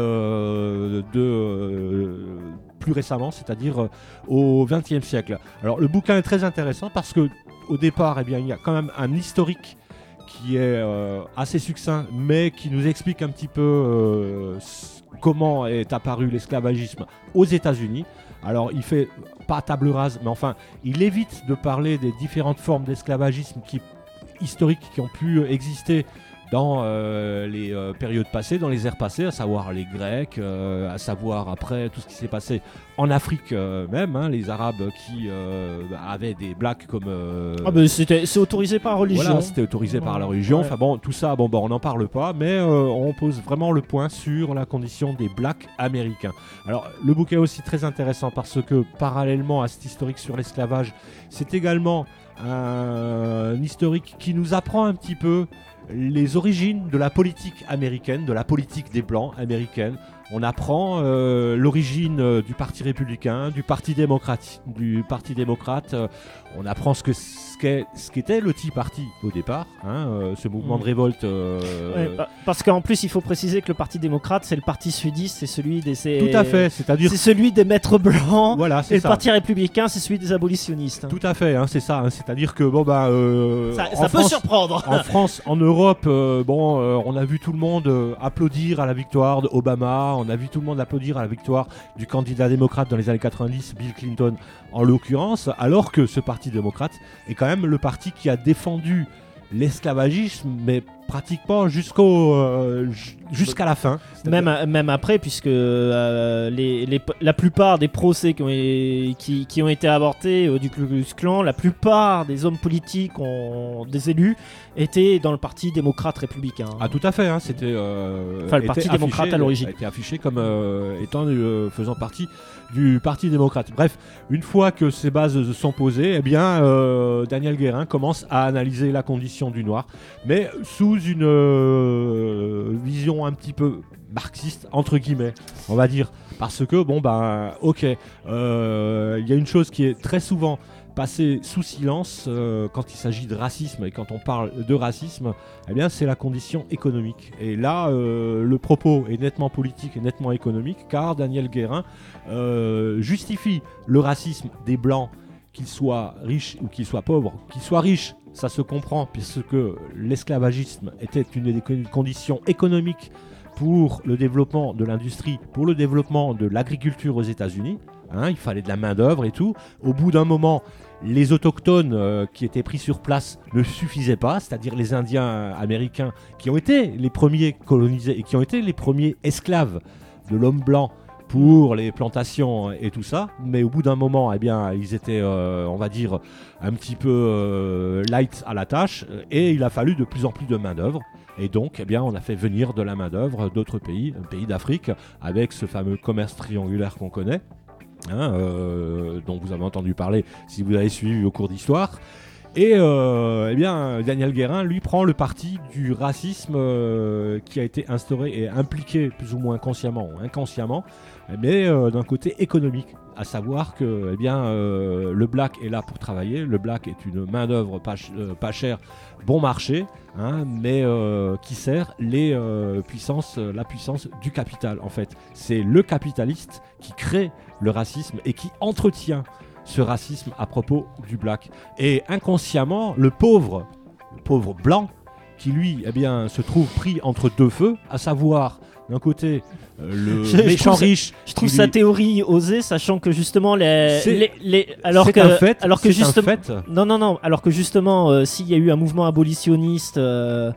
euh, de, euh, plus récemment, c'est-à-dire euh, au vingtième siècle. Alors le bouquin est très intéressant parce que au départ, eh bien, il y a quand même un historique qui est euh, assez succinct, mais qui nous explique un petit peu euh, s- comment est apparu l'esclavagisme aux États-Unis. Alors, il fait pas table rase, mais enfin, il évite de parler des différentes formes d'esclavagisme qui, historiques qui ont pu exister dans euh, les euh, périodes passées, dans les ères passées, à savoir les Grecs, euh, à savoir après tout ce qui s'est passé en Afrique euh, même, hein, les Arabes qui euh, avaient des blacks comme... euh, Ah bah, c'était, c'est autorisé par religion. voilà, c'était autorisé par la religion. Ouais. Enfin bon, tout ça, bon, bah, on n'en parle pas, mais euh, on pose vraiment le point sur la condition des blacks américains. Alors, le bouquin est aussi très intéressant parce que, parallèlement à cet historique sur l'esclavage, c'est également un, un historique qui nous apprend un petit peu les origines de la politique américaine, de la politique des Blancs américaine. On apprend euh, l'origine euh, du Parti républicain, du Parti démocrate. Du Parti démocrate. Euh, on apprend ce que ce, qu'est, ce qu'était le Tea Party au départ, hein, euh, ce mouvement Mm. de révolte. euh, Ouais, bah, parce qu'en plus, il faut préciser que le Parti démocrate, c'est le parti sudiste, c'est celui des. C'est, Tout à fait, c'est-à-dire... C'est celui des maîtres blancs. Voilà, Et c'est le ça. Parti républicain, c'est celui des abolitionnistes. Tout à fait, hein, c'est ça. hein, c'est-à-dire que, bon, bah... euh, ça en ça peut France, surprendre. En France, en Europe, euh, bon, euh, on a vu tout le monde euh, applaudir à la victoire d'Obama, on a vu tout le monde applaudir à la victoire du candidat démocrate dans les années quatre-vingt-dix, Bill Clinton en l'occurrence, alors que ce parti démocrate est quand même le parti qui a défendu l'esclavagisme, mais pratiquement jusqu'au, euh, j- jusqu'à la fin. C'est-à-dire- Même, même après, puisque euh, les, les- la plupart des procès qui ont, é- qui, qui ont été avortés euh, du Ku Klux Klan, la plupart des hommes politiques, ont, des élus, étaient dans le parti démocrate républicain. Ah tout à fait, hein, c'était euh, Enfin, le était Parti affiché- démocrate à l'origine. a été affiché comme euh, étant euh, faisant partie du Parti démocrate. Bref, une fois que ces bases sont posées, eh bien euh, Daniel Guérin commence à analyser la condition du noir, mais sous une euh, vision un petit peu marxiste entre guillemets, on va dire, parce que bon ben ok, euh, il y a une chose qui est très souvent passée sous silence euh, quand il s'agit de racisme et quand on parle de racisme, eh bien c'est la condition économique. Et là, euh, le propos est nettement politique et nettement économique, car Daniel Guérin euh, justifie le racisme des Blancs, qu'ils soient riches ou qu'ils soient pauvres. Qu'ils soient riches, ça se comprend, puisque l'esclavagisme était une des conditions économiques pour le développement de l'industrie, pour le développement de l'agriculture aux États-Unis. Hein, il fallait de la main-d'œuvre et tout. Au bout d'un moment, les autochtones euh, qui étaient pris sur place ne suffisaient pas, c'est-à-dire les Indiens américains qui ont été les premiers colonisés et qui ont été les premiers esclaves de l'homme blanc pour les plantations et tout ça. Mais au bout d'un moment, eh bien, ils étaient, euh, on va dire, un petit peu euh, light à la tâche et il a fallu de plus en plus de main-d'œuvre. Et donc, eh bien, on a fait venir de la main-d'œuvre d'autres pays, pays d'Afrique, avec ce fameux commerce triangulaire qu'on connaît. Hein, euh, dont vous avez entendu parler si vous avez suivi au cours d'histoire. Et euh, eh bien, Daniel Guérin, lui, prend le parti du racisme euh, qui a été instauré et impliqué plus ou moins consciemment ou inconsciemment, mais euh, d'un côté économique, à savoir que eh bien, euh, le black est là pour travailler, le black est une main-d'œuvre pas, ch- euh, pas chère, bon marché, hein, mais euh, qui sert les euh, puissances, la puissance du capital en fait. C'est le capitaliste qui crée le racisme et qui entretient ce racisme à propos du black. Et inconsciemment, le pauvre, le pauvre blanc, qui lui, eh bien, se trouve pris entre deux feux, à savoir d'un côté euh, le Je- je méchant trouve ça- riche. Je trouve qui sa lui- théorie osée, sachant que justement les, C'est- les, les- alors c'est que un fait, alors que c'est un justement fait. non non non alors que justement euh, s'il y a eu un mouvement abolitionniste euh,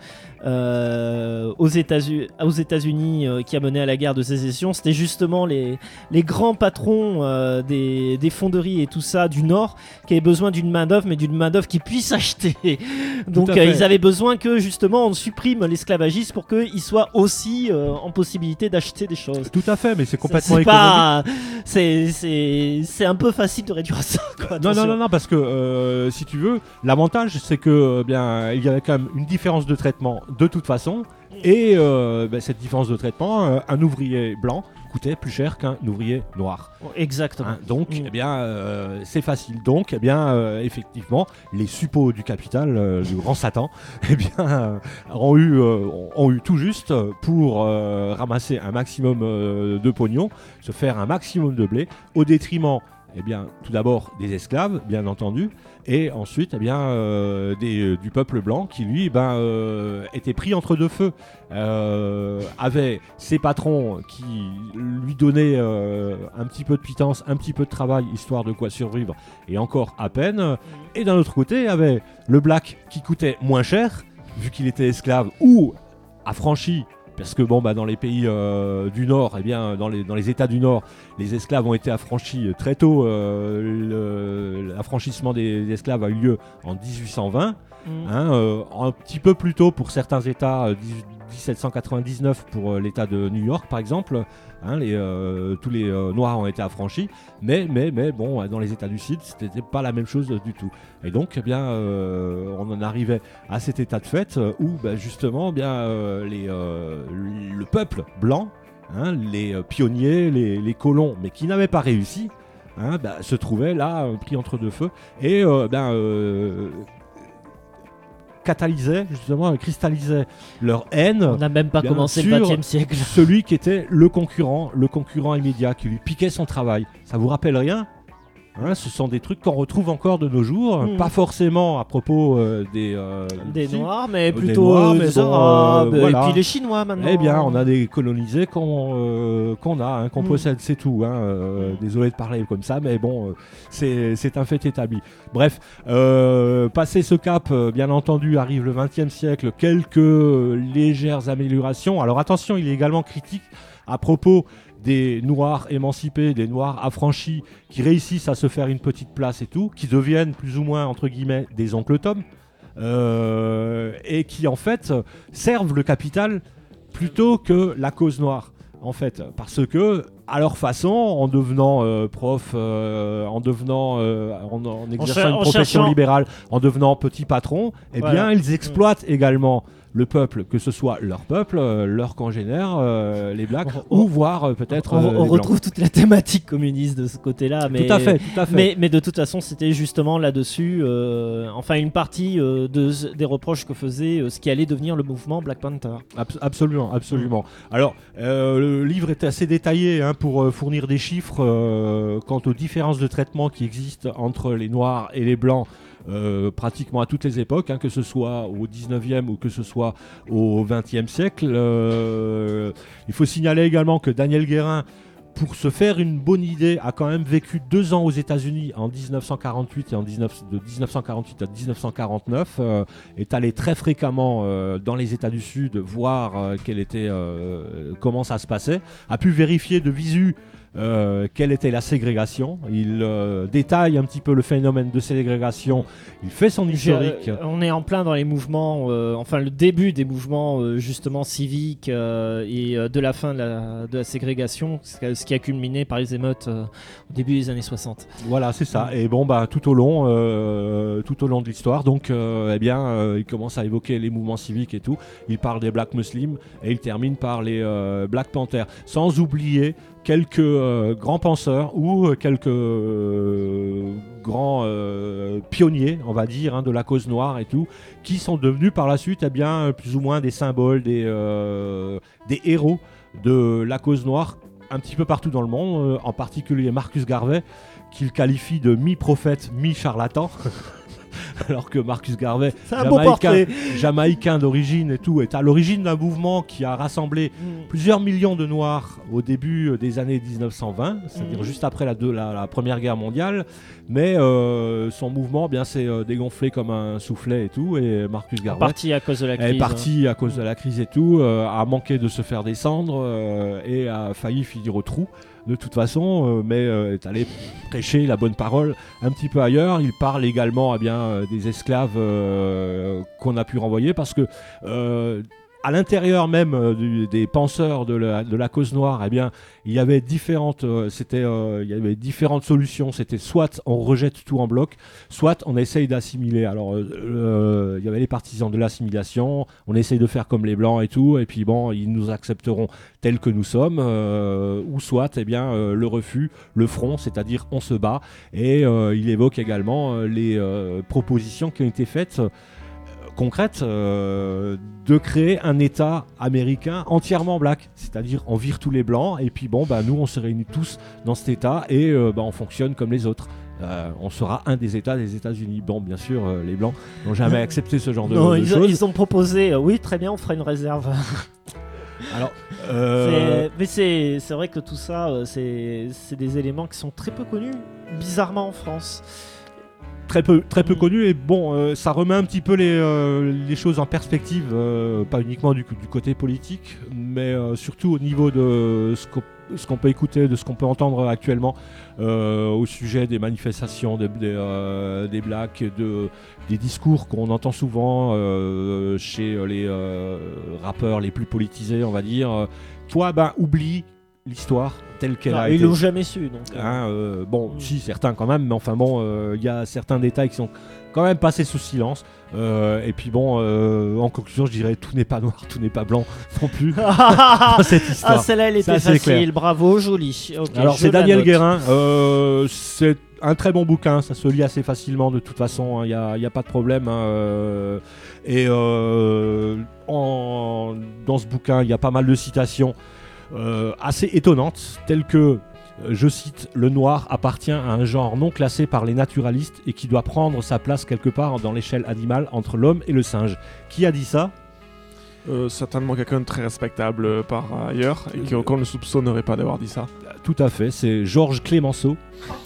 euh, aux États-Unis aux États-Unis euh, qui a mené à la guerre de sécession, c'était justement les les grands patrons euh, des, des fonderies et tout ça du Nord qui avaient besoin d'une main d'œuvre, mais d'une main d'œuvre qui puisse acheter. Donc à euh, fait. ils avaient besoin que justement on supprime l'esclavagisme pour qu'ils soient aussi euh, en possibilité d'acheter des choses. Tout à fait, mais c'est complètement C'est économique. pas, c'est, c'est, c'est un peu facile de réduire à ça. Quoi, Non, non, attention. non, non, parce que euh, si tu veux, l'avantage c'est que euh, bien il y avait quand même une différence de traitement de toute façon, et euh, ben, cette différence de traitement, euh, un ouvrier blanc coûtait plus cher qu'un ouvrier noir. Exactement. Hein, donc, Mm. eh bien, euh, c'est facile. Donc, eh bien, euh, effectivement, les suppôts du capital, euh, du grand Satan, eh bien, euh, ont eu, euh, ont eu tout juste pour euh, ramasser un maximum euh, de pognon, se faire un maximum de blé, au détriment eh bien, tout d'abord des esclaves, bien entendu, et ensuite, eh bien, euh, des, euh, du peuple blanc qui, lui, ben, euh, était pris entre deux feux, euh, avait ses patrons qui lui donnaient euh, un petit peu de pitance, un petit peu de travail, histoire de quoi survivre, et encore à peine, et d'un autre côté, avait le black qui coûtait moins cher, vu qu'il était esclave ou affranchi. Parce que bon, bah, dans les pays euh, du Nord, eh bien, dans les, dans les États du Nord, les esclaves ont été affranchis très tôt. Euh, le, l'affranchissement des, des esclaves a eu lieu en dix-huit cent vingt. Mmh. Hein, euh, un petit peu plus tôt pour certains États, euh, dix-sept cent quatre-vingt-dix-neuf pour euh, l'État de New York, par exemple. Hein, les, euh, tous les euh, Noirs ont été affranchis, mais, mais, mais bon, dans les États du Sud, c'était pas la même chose du tout. Et donc, eh bien, euh, on en arrivait à cet état de fait où, bah, justement, eh bien, euh, les, euh, le peuple blanc, hein, les euh, pionniers, les, les colons, mais qui n'avaient pas réussi, hein, bah, se trouvaient là, pris entre deux feux, et euh, ben. Euh, catalysait, justement, cristallisait leur haine. On n'a même pas commencé le vingtième siècle. Celui qui était le concurrent, le concurrent immédiat, qui lui piquait son travail. Ça vous rappelle rien ? Hein, ce sont des trucs qu'on retrouve encore de nos jours, mmh. pas forcément à propos euh, des, euh, des si, Noirs, mais euh, plutôt des, noirs, des mais Arabes, bon, euh, voilà. Et puis les Chinois maintenant. Eh bien, on a des colonisés qu'on, euh, qu'on a, hein, qu'on mmh. possède, c'est tout. Hein, euh, mmh. Désolé de parler comme ça, mais bon, euh, c'est, c'est un fait établi. Bref, euh, passé ce cap, euh, bien entendu, arrive le vingtième siècle, quelques euh, légères améliorations. Alors attention, il est également critique à propos des Noirs émancipés, des Noirs affranchis qui réussissent à se faire une petite place et tout, qui deviennent plus ou moins, entre guillemets, des oncles Tom, euh, et qui en fait servent le capital plutôt que la cause noire, en fait, parce que à leur façon, en devenant euh, prof, euh, en devenant, euh, en, en exerçant en cher- une profession cherchant... libérale, en devenant petit patron, eh voilà. bien, ils exploitent mmh. également le peuple, que ce soit leur peuple, euh, leurs congénères, euh, les blacks, on, ou voire euh, peut-être. On, euh, on retrouve toute la thématique communiste de ce côté-là, mais tout à fait, tout à fait. Mais, mais de toute façon, c'était justement là-dessus, euh, enfin une partie euh, de, des reproches que faisait euh, ce qui allait devenir le mouvement Black Panther. Abs- absolument, absolument. Alors, euh, le livre est assez détaillé hein, pour euh, fournir des chiffres euh, quant aux différences de traitement qui existent entre les Noirs et les Blancs. Euh, pratiquement à toutes les époques, hein, que ce soit au dix-neuvième ou que ce soit au vingtième siècle. Euh, il faut signaler également que Daniel Guérin, pour se faire une bonne idée, a quand même vécu deux ans aux États-Unis en dix-neuf cent quarante-huit et en dix-neuf, de dix-neuf cent quarante-huit à dix-neuf cent quarante-neuf, euh, est allé très fréquemment euh, dans les États du Sud voir euh, quel était, euh, comment ça se passait, a pu vérifier de visu Euh, quelle était la ségrégation. Il euh, détaille un petit peu le phénomène de ségrégation, il fait son historique. Euh, on est en plein dans les mouvements, euh, enfin le début des mouvements euh, justement civiques euh, et euh, de la fin de la, de la ségrégation, ce qui a culminé par les émeutes euh, au début des années soixante. Voilà, c'est ça. Et bon, bah, tout au long, euh, tout au long de l'histoire, donc, euh, eh bien, euh, il commence à évoquer les mouvements civiques et tout. Il parle des Black Muslims et il termine par les euh, Black Panthers, sans oublier quelques euh, grands penseurs ou euh, quelques euh, grands euh, pionniers, on va dire, hein, de la cause noire et tout, qui sont devenus par la suite, eh bien, plus ou moins des symboles, des, euh, des héros de la cause noire, un petit peu partout dans le monde, euh, en particulier Marcus Garvey, qu'il qualifie de mi-prophète, mi-charlatan. Alors que Marcus Garvey, jamaïcain, jamaïcain d'origine et tout, est à l'origine d'un mouvement qui a rassemblé mmh. plusieurs millions de Noirs au début des années dix-neuf cent vingt, c'est-à-dire mmh. juste après la, de, la, la Première Guerre mondiale. Mais euh, son mouvement, bien, s'est euh, dégonflé comme un soufflet et tout. Et Marcus Garvey parti à cause de la crise, est parti hein. à cause de la crise et tout, euh, a manqué de se faire descendre euh, et a failli finir au trou. De toute façon, euh, mais euh, est allé prêcher la bonne parole un petit peu ailleurs. Il parle également eh bien, euh, des esclaves euh, qu'on a pu renvoyer parce que euh, à l'intérieur même euh, du, des penseurs de la, de la cause noire, eh bien, il y avait différentes, euh, c'était, euh, il y avait différentes solutions. C'était soit on rejette tout en bloc, soit on essaye d'assimiler. Alors, euh, euh, il y avait les partisans de l'assimilation. On essaye de faire comme les blancs et tout, et puis bon, ils nous accepteront tels que nous sommes. Euh, ou soit, eh bien, euh, le refus, le front, c'est-à-dire on se bat. Et euh, il évoque également euh, les euh, propositions qui ont été faites concrète euh, de créer un État américain entièrement black, c'est-à-dire on vire tous les blancs et puis bon bah nous on se réunit tous dans cet État et euh, bah, on fonctionne comme les autres. Euh, on sera un des États des États-Unis. Bon, bien sûr, euh, les blancs n'ont jamais accepté ce genre de, non, de ils, choses. ont, ils ont proposé, euh, oui, très bien, on fera une réserve. Alors, euh... c'est, mais c'est, c'est vrai que tout ça, euh, c'est, c'est des éléments qui sont très peu connus, bizarrement en France. Très peu, très peu connu et bon, euh, ça remet un petit peu les, euh, les choses en perspective, euh, pas uniquement du, du côté politique, mais euh, surtout au niveau de ce qu'on, ce qu'on peut écouter, de ce qu'on peut entendre actuellement euh, au sujet des manifestations des, des, euh, des blacks, de, des discours qu'on entend souvent euh, chez les euh, rappeurs les plus politisés, on va dire. Toi, ben, oublie l'histoire telle qu'elle non, a ils été. l'ont jamais su, donc. Euh... Hein, euh, bon, Mm. si, certains quand même, mais enfin bon, il euh, y a certains détails qui sont quand même passés sous silence. Euh, et puis bon, euh, en conclusion, je dirais tout n'est pas noir, tout n'est pas blanc non plus dans cette histoire. Ah, celle-là, elle était Ça, c'est facile, clair. bravo, joli. Okay, Alors, je c'est la Daniel note. Guérin. Euh, c'est un très bon bouquin, ça se lit assez facilement de toute façon, il n'y a, y a pas de problème. Hein, euh, et euh, en, dans ce bouquin, il y a pas mal de citations euh, assez étonnantes, telles que, je cite, « Le noir appartient à un genre non classé par les naturalistes et qui doit prendre sa place quelque part dans l'échelle animale entre l'homme et le singe. » Qui a dit ça ? Euh, certainement quelqu'un de très respectable euh, par ailleurs et qui, qu'on ne soupçonnerait pas d'avoir dit ça. Tout à fait, c'est Georges Clémenceau,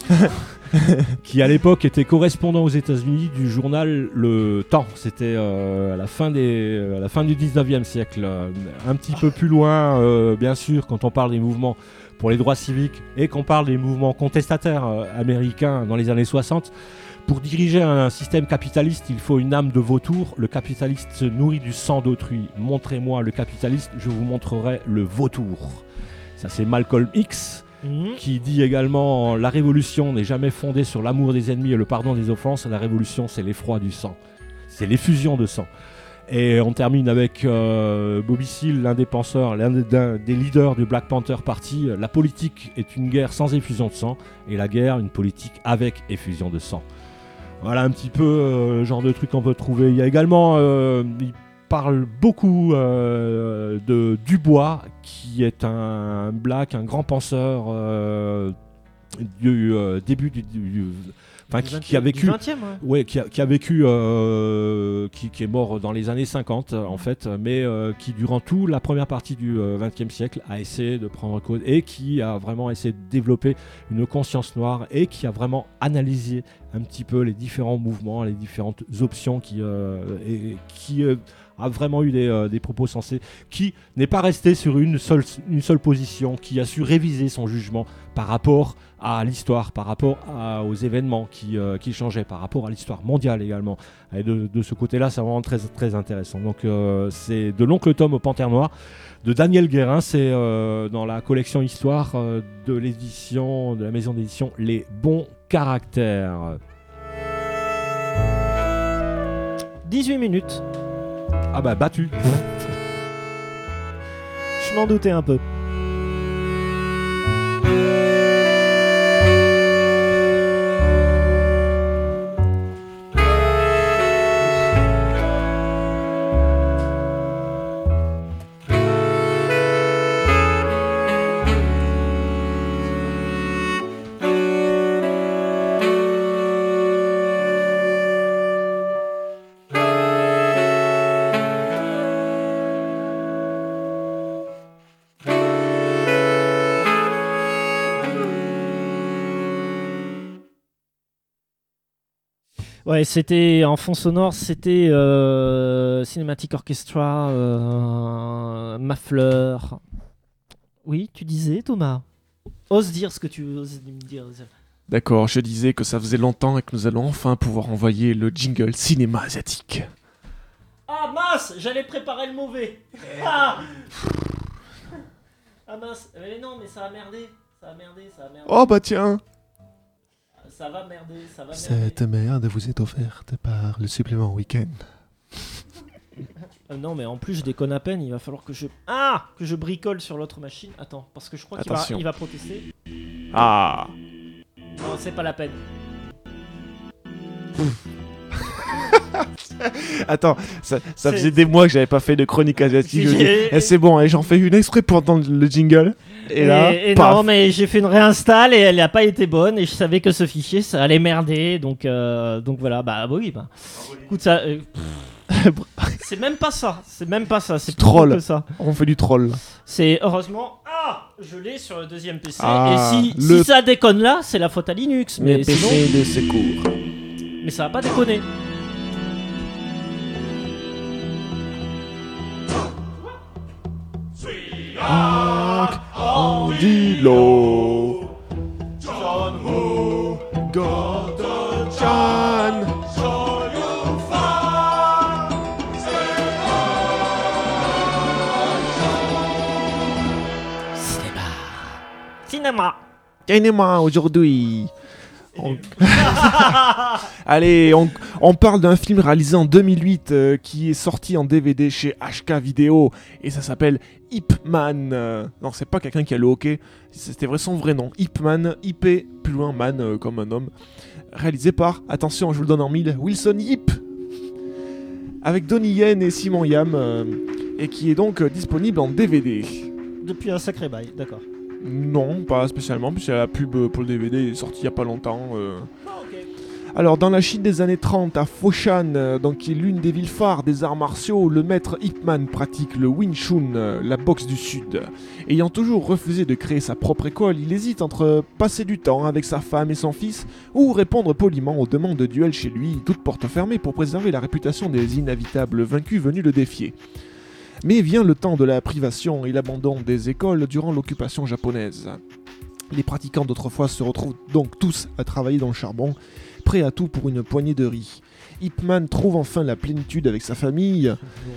qui à l'époque était correspondant aux États-Unis du journal Le Temps. C'était euh, à, la fin des, à la fin du dix-neuvième siècle. Euh, un petit peu plus loin, euh, bien sûr, quand on parle des mouvements pour les droits civiques et qu'on parle des mouvements contestataires euh, américains dans les années soixante. Pour diriger un système capitaliste, il faut une âme de vautour. Le capitaliste se nourrit du sang d'autrui. Montrez-moi le capitaliste, je vous montrerai le vautour. Ça, c'est Malcolm X, Mhm. qui dit également « La révolution n'est jamais fondée sur l'amour des ennemis et le pardon des offenses. La révolution, c'est l'effroi du sang. C'est l'effusion de sang. » Et on termine avec euh, Bobby Seale, l'un des penseurs, l'un des, d'un des leaders du Black Panther Party. « La politique est une guerre sans effusion de sang et la guerre, une politique avec effusion de sang. » Voilà un petit peu euh, le genre de truc qu'on peut trouver. Il y a également, euh, il parle beaucoup euh, de Dubois, qui est un black, un grand penseur euh, du euh, début du, du, du enfin qui, qui a vécu, Du vingtième, ouais. ouais, qui a, qui a vécu, euh, qui, qui est mort dans les années cinquante en fait, mais euh, qui durant toute la première partie du euh, vingtième siècle a essayé de prendre cause et qui a vraiment essayé de développer une conscience noire et qui a vraiment analysé un petit peu les différents mouvements, les différentes options qui, euh, et, qui euh, a vraiment eu des, euh, des propos sensés, qui n'est pas resté sur une seule, une seule position, qui a su réviser son jugement par rapport à l'histoire, par rapport à, aux événements qui, euh, qui changeaient, par rapport à l'histoire mondiale également. Et de, de ce côté-là, c'est vraiment très, très intéressant. Donc euh, c'est de l'Oncle Tom au Panthère Noire, de Daniel Guérin, c'est euh, dans la collection Histoire euh, de l'édition, de la maison d'édition Les Bons Caractères. dix-huit minutes. Ah bah battu. Je m'en doutais un peu. Ouais, c'était en fond sonore, c'était euh, Cinematic Orchestra, euh, Muffler. Oui, tu disais, Thomas. Ose dire ce que tu veux me dire. D'accord, je disais que ça faisait longtemps et que nous allons enfin pouvoir envoyer le jingle cinéma asiatique. Ah mince, j'allais préparer le mauvais. Ah, ah mince, mais non, mais ça a merdé, ça a merdé, ça a merdé. Oh bah tiens. Ça va merder, ça va merder. Cette merde vous est offerte par le supplément week-end. Euh, non, mais en plus, je déconne à peine. Il va falloir que je. Ah Que je bricole sur l'autre machine. Attends, parce que je crois qu'il va, Attention. il va protester. Ah. Non, c'est pas la peine. Attends, ça, ça C'est- faisait des mois que j'avais pas fait de chronique asiatique. Je me dis, J'ai- eh, c'est bon, allez, j'en fais une exprès pour entendre le jingle. Et, là, et paf. non, mais j'ai fait une réinstall et elle n'a pas été bonne et je savais que ce fichier ça allait merder donc euh, donc voilà bah oui bah écoute ça euh, pff, c'est même pas ça c'est même pas ça c'est plus Troll. gros que ça On fait du troll. c'est heureusement ah je l'ai sur le deuxième P C Ah, et si, le- si ça déconne là c'est la faute à Linux mais Mais sinon P C de secours. mais ça va pas déconner. Angelo. John Who. Gordon John. Cinéma. Cinéma aujourd'hui. On- Allez, on, on parle d'un film réalisé en deux mille huit euh, qui est sorti en D V D chez H K Vidéo et ça s'appelle Ip Man. Euh, non, c'est pas quelqu'un qui a le hockey, c'était vrai son vrai nom. Ip Man, I P, plus loin Man euh, comme un homme. Réalisé par, attention, je vous le donne en mille, Wilson Yip. Avec Donnie Yen et Simon Yam euh, et qui est donc euh, disponible en D V D. Depuis un sacré bail d'accord. Non, pas spécialement, puisque la pub pour le D V D est sortie il n'y a pas longtemps. euh. Alors, dans la Chine des années trente, à Foshan, euh, donc, qui est l'une des villes phares des arts martiaux, le maître Ip Man pratique le Wing Chun, euh, la boxe du Sud. Ayant toujours refusé de créer sa propre école, il hésite entre passer du temps avec sa femme et son fils, ou répondre poliment aux demandes de duel chez lui, toutes portes fermées pour préserver la réputation des inévitables vaincus venus le défier. Mais vient le temps de la privation et l'abandon des écoles durant l'occupation japonaise. Les pratiquants d'autrefois se retrouvent donc tous à travailler dans le charbon, prêts à tout pour une poignée de riz. Ip Man trouve enfin la plénitude avec sa famille,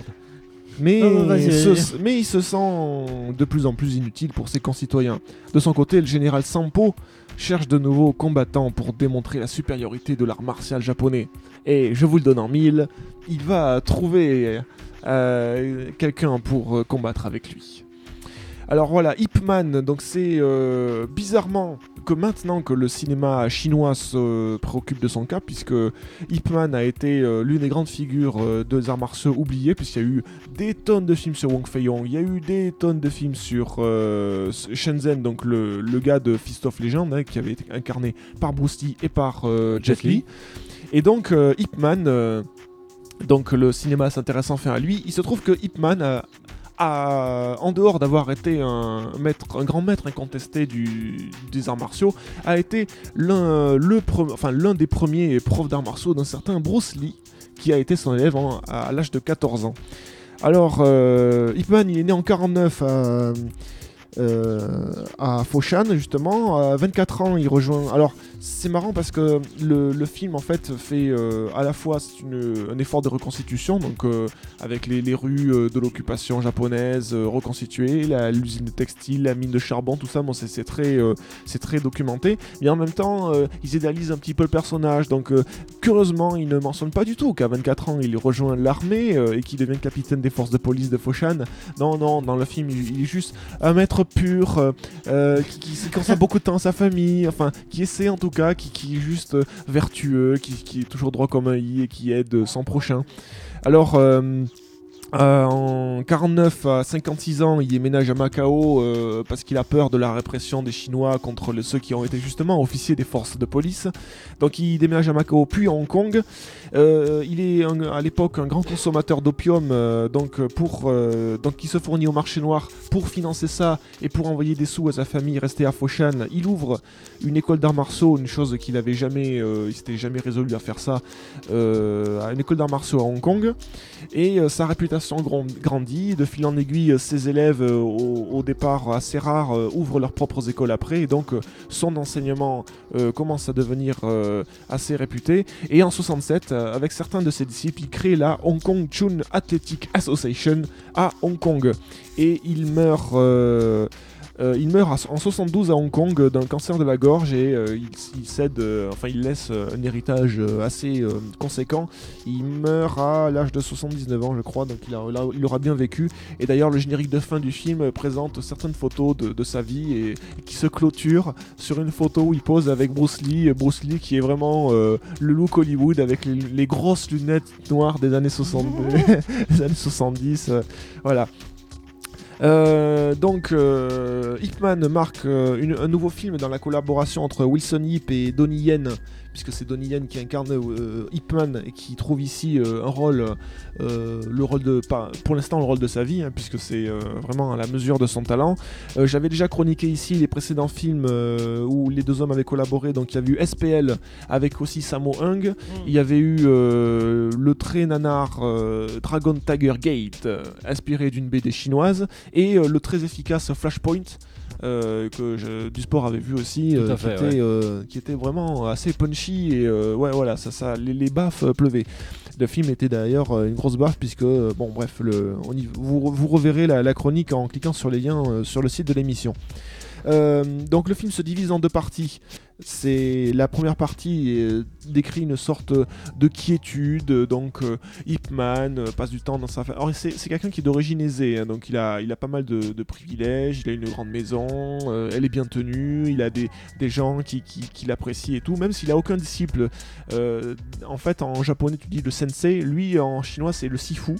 mais, Non, non, vas-y, vas-y. se- mais il se sent de plus en plus inutile pour ses concitoyens. De son côté, le général Sampo cherche de nouveaux combattants pour démontrer la supériorité de l'art martial japonais. Et je vous le donne en mille, il va trouver euh, quelqu'un pour euh, combattre avec lui. Alors voilà, Ip Man, donc c'est euh, bizarrement que maintenant que le cinéma chinois se préoccupe de son cas, puisque Ip Man a été euh, l'une des grandes figures euh, des arts martiaux oubliés, puisqu'il y a eu des tonnes de films sur Wong Fei-Hong, il y a eu des tonnes de films sur euh, Shenzhen, donc le, le gars de Fist of Legend, hein, qui avait été incarné par Bruce Lee et par euh, Jet Li. Et donc euh, Ip Man, euh, donc le cinéma s'intéresse enfin à lui, il se trouve que Ip Man a A, en dehors d'avoir été un, maître, un grand maître incontesté du, des arts martiaux, a été l'un, le pre- enfin, l'un des premiers profs d'arts martiaux d'un certain Bruce Lee, qui a été son élève en- à, à l'âge de quatorze ans. Alors, euh, Ip Man, il est né en quarante-neuf à, euh, à Foshan, justement. À vingt-quatre ans, il rejoint... Alors, c'est marrant parce que le, le film, en fait, fait euh, à la fois c'est une, un effort de reconstitution, donc euh, avec les, les rues euh, de l'occupation japonaise euh, reconstituées, la- l'usine de textile, la mine de charbon, tout ça, bon, c'est, c'est, très, euh, c'est très documenté. Mais en même temps, euh, ils idéalisent un petit peu le personnage, donc euh, curieusement, ils ne mentionnent pas du tout qu'à vingt-quatre ans, il rejoint l'armée euh, et qu'il devient capitaine des forces de police de Foshan. Non, non, dans le film, il, il est juste un maître pur, euh, euh, qui, qui, qui consacre beaucoup de temps à sa famille, enfin, qui essaie en tout cas, qui, qui est juste euh, vertueux, qui, qui est toujours droit comme un i et qui aide euh, son prochain. Alors, euh, euh, en quarante-neuf à cinquante-six ans, il déménage à Macao euh, parce qu'il a peur de la répression des Chinois contre le- ceux qui ont été justement officiers des forces de police. Donc il déménage à Macao puis à Hong Kong. Euh, il est un- à l'époque un grand consommateur d'opium, euh, donc, pour, euh, donc il se fournit au marché noir pour financer ça et pour envoyer des sous à sa famille restée à Foshan. Il ouvre une école d'arts martiaux, une chose qu'il avait jamais, euh, il s'était jamais résolu à faire ça, euh, à une école d'arts martiaux à Hong Kong. Et euh, sa réputation grand- grandit. De fil en aiguille, euh, ses élèves, euh, au, au départ assez rares, euh, ouvrent leurs propres écoles après. Et donc, euh, son enseignement euh, commence à devenir euh, assez réputé. Et en soixante-sept, euh, avec certains de ses disciples, il crée la Hong Kong Chun Athletic Association à Hong Kong. Et il meurt... euh, Euh, il meurt à- en soixante-douze à Hong Kong euh, d'un cancer de la gorge et euh, il, il cède, euh, enfin il laisse euh, un héritage euh, assez euh, conséquent. Il meurt à l'âge de soixante-dix-neuf ans je crois, donc il, a, il, a- il aura bien vécu. Et d'ailleurs le générique de fin du film euh, présente certaines photos de, de sa vie et, et qui se clôture sur une photo où il pose avec Bruce Lee. euh, Bruce Lee qui est vraiment euh, le look Hollywood avec les, les grosses lunettes noires des années soixante, des années soixante-dix. euh, voilà. Euh, donc, euh, Ip Man marque euh, une- un nouveau film dans la collaboration entre Wilson Yip et Donnie Yen, puisque c'est Donnie Yen qui incarne euh, Ip Man et qui trouve ici euh, un rôle, euh, le rôle de, pas, pour l'instant le rôle de sa vie, hein, puisque c'est euh, vraiment à la mesure de son talent. Euh, J'avais déjà chroniqué ici les précédents films euh, où les deux hommes avaient collaboré, donc il y avait eu S P L avec aussi Sammo Hung, il y avait eu euh, le très nanar euh, Dragon Tiger Gate, euh, inspiré d'une B D chinoise, et euh, le très efficace Flashpoint euh, que je, du sport avait vu aussi, Tout euh, à qui, fait, était, ouais. euh, qui était vraiment assez punchy et euh, ouais voilà ça, ça les, les baffes euh, pleuvaient. Le film était d'ailleurs euh, une grosse baffe puisque euh, bon bref le, on y- vous, vous reverrez la, la chronique en cliquant sur les liens euh, sur le site de l'émission. Euh, donc le film se divise en deux parties. C'est la première partie euh, décrit une sorte de quiétude. Donc euh, Ip Man euh, passe du temps dans sa famille. Alors c'est, c'est quelqu'un qui est d'origine aisée, hein, donc il a, il a pas mal de, de privilèges. Il a une grande maison, euh, elle est bien tenue. Il a des, des gens qui, qui, qui l'apprécient et tout. Même s'il a aucun disciple. Euh, en fait, en japonais tu dis le sensei. Lui en chinois c'est le sifu.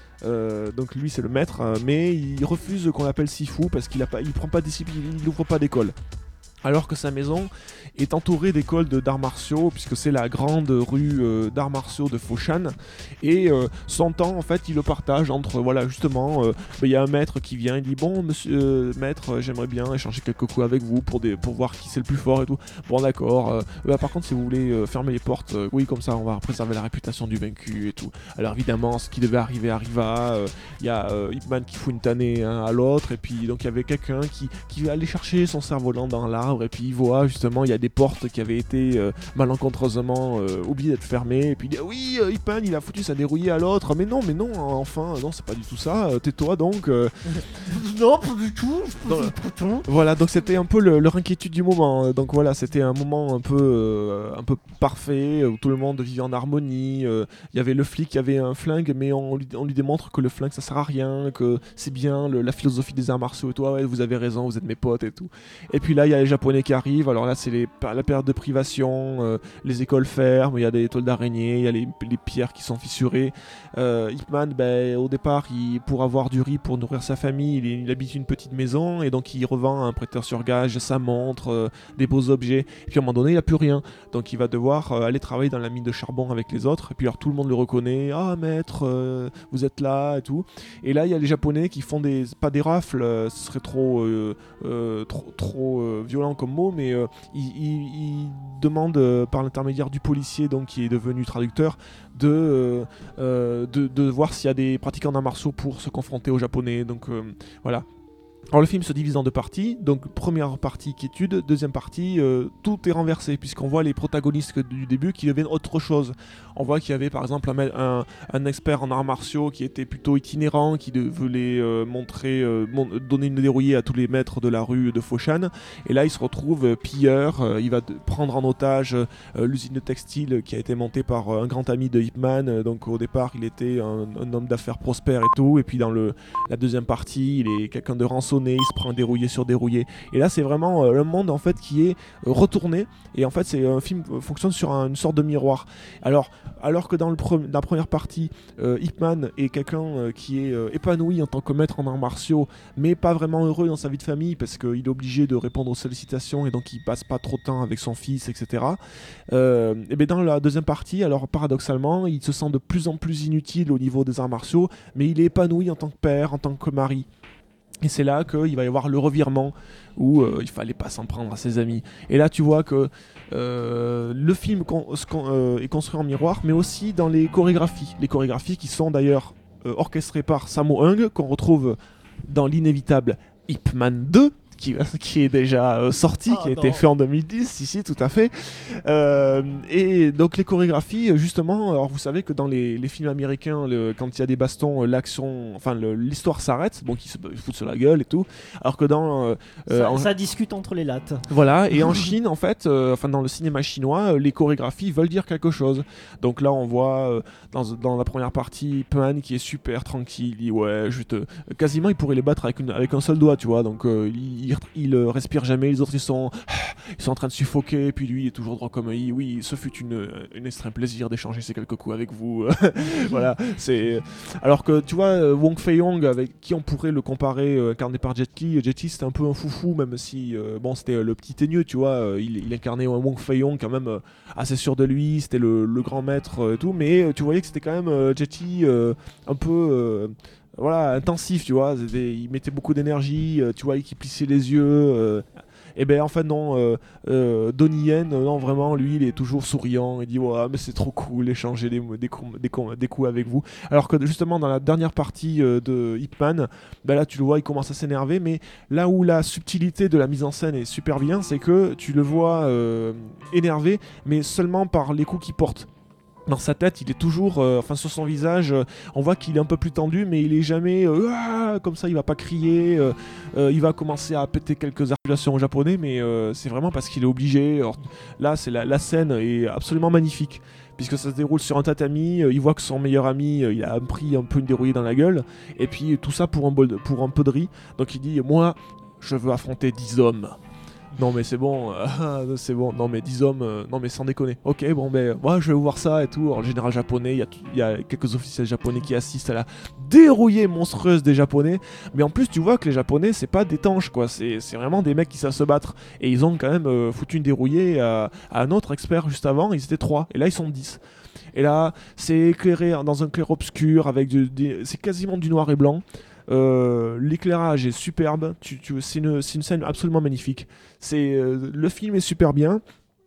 Euh, donc lui c'est le maître, euh, mais il refuse qu'on l'appelle Sifu parce qu'il a pas, il prend pas de discipline, il n'ouvre pas d'école. Alors que sa maison est entourée d'écoles de- d'arts martiaux, puisque c'est la grande rue euh, d'arts martiaux de Foshan. Et euh, son temps, en fait, il le partage entre, voilà, justement, euh, bah, il y a un maître qui vient, il dit bon, monsieur euh, maître, euh, j'aimerais bien échanger quelques coups avec vous pour, des, pour voir qui c'est le plus fort et tout. Bon, d'accord. euh, bah, par contre, si vous voulez euh, fermer les portes, euh, oui, comme ça, on va préserver la réputation du vaincu et tout. Alors évidemment, ce qui devait arriver arriva. euh, Il y a euh, Ip Man qui fout une tannée hein, à l'autre, et puis donc il y avait quelqu'un qui, qui va aller chercher son cerf-volant dans l'arbre, et puis il voit justement il y a des portes qui avaient été euh, malencontreusement euh, oubliées d'être fermées, et puis il dit oui, euh, Ip Man il a foutu sa dérouillée à l'autre, mais non, mais non, enfin, non, c'est pas du tout ça, euh, tais-toi donc. euh. Non, pas du tout. Dans le- Voilà, donc c'était un peu le- leur inquiétude du moment. Donc voilà, c'était un moment un peu, euh, un peu parfait où tout le monde vivait en harmonie. euh, Il y avait le flic qui avait un flingue, mais on lui, on lui démontre que le flingue ça sert à rien, que c'est bien le- la philosophie des arts martiaux et tout. Ah ouais, vous avez raison, vous êtes mes potes et tout. Et puis là, il y a les Japonais qui arrivent. Alors là, c'est les, la période de privation, euh, les écoles ferment, il y a des toiles d'araignée, il y a les, les pierres qui sont fissurées. Euh, Ip Man, ben, au départ, il, pour avoir du riz pour nourrir sa famille, il, il habite une petite maison et donc il revend à un prêteur sur gage sa montre, euh, des beaux objets. Et puis à un moment donné, il n'a plus rien. Donc il va devoir euh, aller travailler dans la mine de charbon avec les autres. Et puis alors tout le monde le reconnaît. Ah maître, euh, vous êtes là et tout. Et là, il y a les Japonais qui font des, pas des rafles, euh, ce serait trop, euh, euh, trop, trop euh, violent comme mot, mais euh, ils, ils- ils demandent euh, par l'intermédiaire du policier, donc qui est devenu traducteur, de, euh, euh, de, de voir s'il y a des pratiquants d'arts martiaux pour se confronter aux Japonais. Donc euh, voilà. Alors le film se divise en deux parties, donc première partie quiétude, deuxième partie euh, tout est renversé puisqu'on voit les protagonistes du début qui deviennent autre chose. On voit qu'il y avait par exemple un, un, un expert en arts martiaux qui était plutôt itinérant, qui de, voulait euh, montrer, euh, mon, donner une dérouillée à tous les maîtres de la rue de Foshan, et là il se retrouve euh, pilleur, euh, il va de, prendre en otage euh, l'usine de textile qui a été montée par euh, un grand ami de Ip Man, euh, donc au départ il était un, un homme d'affaires prospère et tout, et puis dans le, la deuxième partie il est quelqu'un de rançonné, il se prend dérouillé sur dérouillé, et là c'est vraiment euh, le monde en fait qui est euh, retourné, et en fait c'est un film euh, fonctionne sur un, une sorte de miroir. Alors alors que dans, le pre- dans la première partie, euh, Ip Man est quelqu'un euh, qui est euh, épanoui en tant que maître en arts martiaux, mais pas vraiment heureux dans sa vie de famille parce qu'il est obligé de répondre aux sollicitations et donc il passe pas trop de temps avec son fils, et cetera. Euh, et bien dans la deuxième partie, alors paradoxalement, il se sent de plus en plus inutile au niveau des arts martiaux, mais il est épanoui en tant que père, en tant que mari. Et c'est là qu'il va y avoir le revirement où euh, il fallait pas s'en prendre à ses amis. Et là, tu vois que euh, le film con- con- euh, est construit en miroir, mais aussi dans les chorégraphies. Les chorégraphies qui sont d'ailleurs euh, orchestrées par Sammo Hung, qu'on retrouve dans l'inévitable Ip Man deux, qui, qui est déjà euh, sorti, Oh, qui a non. été fait en deux mille dix, si, si, tout à fait. Euh, et donc les chorégraphies, justement, alors vous savez que dans les, les films américains, le, quand il y a des bastons, l'action, enfin le, l'histoire s'arrête, donc ils se ils foutent sur la gueule et tout, alors que dans... euh, euh, Ça, en- ça discute entre les lattes. Voilà, et en Chine, en fait, euh, enfin dans le cinéma chinois, euh, les chorégraphies veulent dire quelque chose. Donc là, on voit euh, dans, dans la première partie, Pan qui est super tranquille, il dit ouais, je te... quasiment il pourrait les battre avec, une, avec un seul doigt, tu vois. Donc euh, il, il, il, euh, respire jamais, les autres ils sont, ils sont en train de suffoquer, puis lui il est toujours droit comme un i. Oui, ce fut une, une extrême plaisir d'échanger ces quelques coups avec vous. Voilà, c'est. Alors que tu vois, euh, Wong Fei-hung, avec qui on pourrait le comparer, euh, incarné par Jet Li, Jet Li c'était un peu un foufou, même si euh, bon, c'était euh, le petit teigneux, tu vois, euh, il, il incarnait un Wong Fei-hung quand même euh, assez sûr de lui, c'était le, le grand maître euh, et tout, mais euh, tu voyais que c'était quand même euh, Jet Li euh, un peu. Euh, voilà, intensif, tu vois, c'était- il mettait beaucoup d'énergie, euh, tu vois, qui plissait les yeux. euh, et ben en fait non, euh, euh, Donnie Yen, euh, non vraiment, lui il est toujours souriant, il dit ouais mais c'est trop cool d'échanger des, des, coups- des, coups- des coups avec vous. Alors que justement dans la dernière partie euh, de Ip Man, ben là tu le vois, il commence à s'énerver, mais là où la subtilité de la mise en scène est super bien, c'est que tu le vois euh, énervé, mais seulement par les coups qu'il porte. Dans sa tête, il est toujours, euh, enfin sur son visage, euh, on voit qu'il est un peu plus tendu, mais il est jamais euh, ah comme ça, il va pas crier, euh, euh, il va commencer à péter quelques articulations au japonais, mais euh, c'est vraiment parce qu'il est obligé. Alors, là, c'est la, la scène est absolument magnifique, puisque ça se déroule sur un tatami, euh, il voit que son meilleur ami, euh, il a pris un peu une dérouillée dans la gueule, et puis tout ça pour un, bol de- pour un peu de riz, donc il dit, moi, je veux affronter dix hommes. Non mais c'est bon, euh, c'est bon, non mais dix hommes, euh, non mais sans déconner. Ok, bon ben, moi je vais voir ça et tout. En général japonais, il y, a tout- il y a quelques officiels japonais qui assistent à la dérouillée monstrueuse des japonais. Mais en plus, tu vois que les japonais, c'est pas des tanches quoi, c'est c'est vraiment des mecs qui savent se battre. Et ils ont quand même euh, foutu une dérouillée à, à un autre expert juste avant, ils étaient trois, et là ils sont dix. Et là, c'est éclairé dans un clair-obscur, avec du- des- c'est quasiment du noir et blanc. Euh, l'éclairage est superbe, tu, tu, c'est, une, c'est une scène absolument magnifique. C'est, euh, le film est super bien.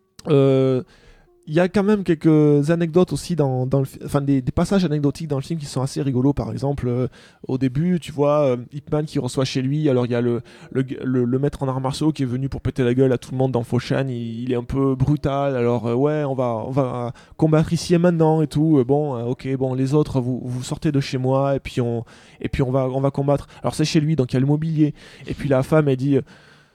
Euh, Il y a quand même quelques anecdotes aussi dans, dans le fi- enfin des, des passages anecdotiques dans le film qui sont assez rigolos. Par exemple, euh, au début, tu vois euh, Ip Man qui reçoit chez lui. Alors il y a le, le, le, le maître en arts martiaux qui est venu pour péter la gueule à tout le monde dans Foshan. Il, il est un peu brutal. Alors euh, ouais, on va, on va combattre ici et maintenant et tout. Euh, bon, euh, ok, bon, les autres, vous, vous sortez de chez moi et puis on, et puis on va, on va combattre. Alors c'est chez lui, donc il y a le mobilier. Et puis la femme, elle dit, euh,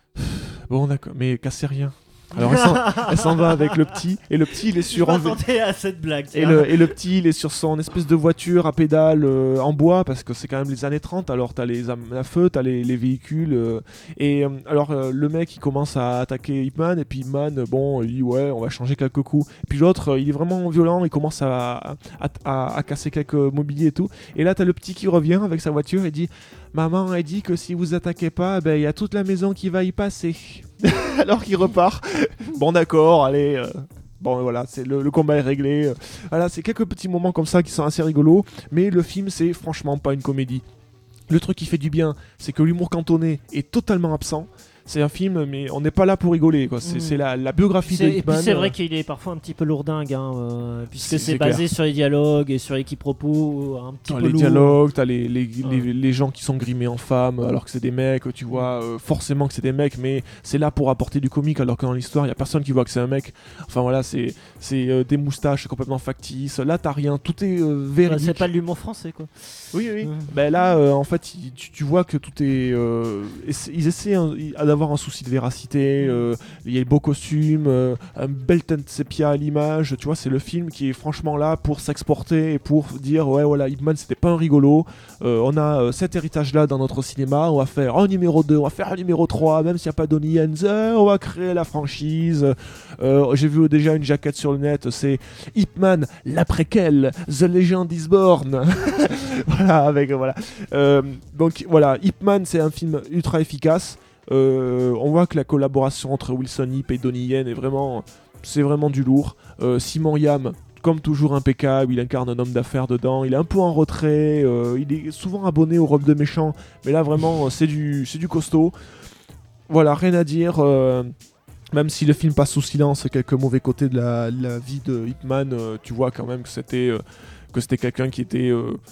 bon d'accord, mais cassez rien. Alors elle s'en, elle s'en va avec le petit, et le petit il est Je sur un vé- m'attendais à cette blague. et tiens. le, et le petit il est sur son espèce de voiture à pédale euh, en bois, parce que c'est quand même les années trente, alors t'as les âmes à feu, t'as les, les véhicules euh, et euh, alors euh, le mec il commence à attaquer Ip Man, et puis Ip Man, euh, bon il dit ouais on va changer quelques coups, et puis l'autre euh, il est vraiment violent, il commence à, à, à, à casser quelques mobiliers et tout, et là t'as le petit qui revient avec sa voiture et dit maman elle dit que si vous attaquez pas, ben il y a toute la maison qui va y passer. Alors qu'il repart. Bon d'accord, allez. euh, Bon voilà, c'est le, le combat est réglé. euh, Voilà, c'est quelques petits moments comme ça qui sont assez rigolos. Mais le film, c'est franchement pas une comédie. Le truc qui fait du bien, c'est que l'humour cantonais est totalement absent. C'est un film, mais on n'est pas là pour rigoler, quoi. C'est, Mm. c'est la, la biographie C'est- de et puis Hitman. c'est vrai qu'il est parfois un petit peu lourdingue, hein, euh, puisque C'est- c'est, c'est basé sur les dialogues et sur les quiproquos, un petit T'as peu les lourd. dialogues, t'as les, les, Ouais. les, les gens qui sont grimés en femmes alors que c'est des mecs, tu vois, euh, forcément que c'est des mecs, mais c'est là pour apporter du comique, alors que dans l'histoire, il y a personne qui voit que c'est un mec. Enfin voilà, c'est, c'est euh, des moustaches complètement factices. Là, t'as rien, tout est euh, Ouais, véridique. c'est pas de l'humour français, quoi. Oui, oui. Ouais. Ben là, euh, en fait, il- tu, tu vois que tout est. euh, essa- ils essaient hein, i- d'avoir un souci de véracité. euh, Il y a les beaux costumes, euh, un bel teint sépia à l'image. Tu vois, c'est le film qui est franchement là pour s'exporter et pour dire ouais, voilà, Ip Man, c'était pas un rigolo. Euh, on a euh, cet héritage-là dans notre cinéma. On va faire un numéro deux, on va faire un numéro trois, même s'il n'y a pas Donnie Yen, euh, on va créer la franchise. Euh, J'ai vu déjà une jaquette sur le net, c'est Ip Man, l'après-quel, The Legend is Born. Voilà, avec euh, voilà. Euh, donc voilà, Ip Man, c'est un film ultra efficace. Euh, on voit que la collaboration entre Wilson Yip et Donnie Yen est vraiment, c'est vraiment du lourd. Euh, Simon Yam, comme toujours impeccable, il incarne un homme d'affaires dedans. Il est un peu en retrait, euh, il est souvent abonné aux robes de méchant, mais là vraiment c'est du, c'est du costaud. Voilà, rien à dire. euh, Même si le film passe sous silence quelques mauvais côtés de la, la vie de Ip Man, euh, tu vois quand même que c'était, euh, que c'était quelqu'un qui était euh,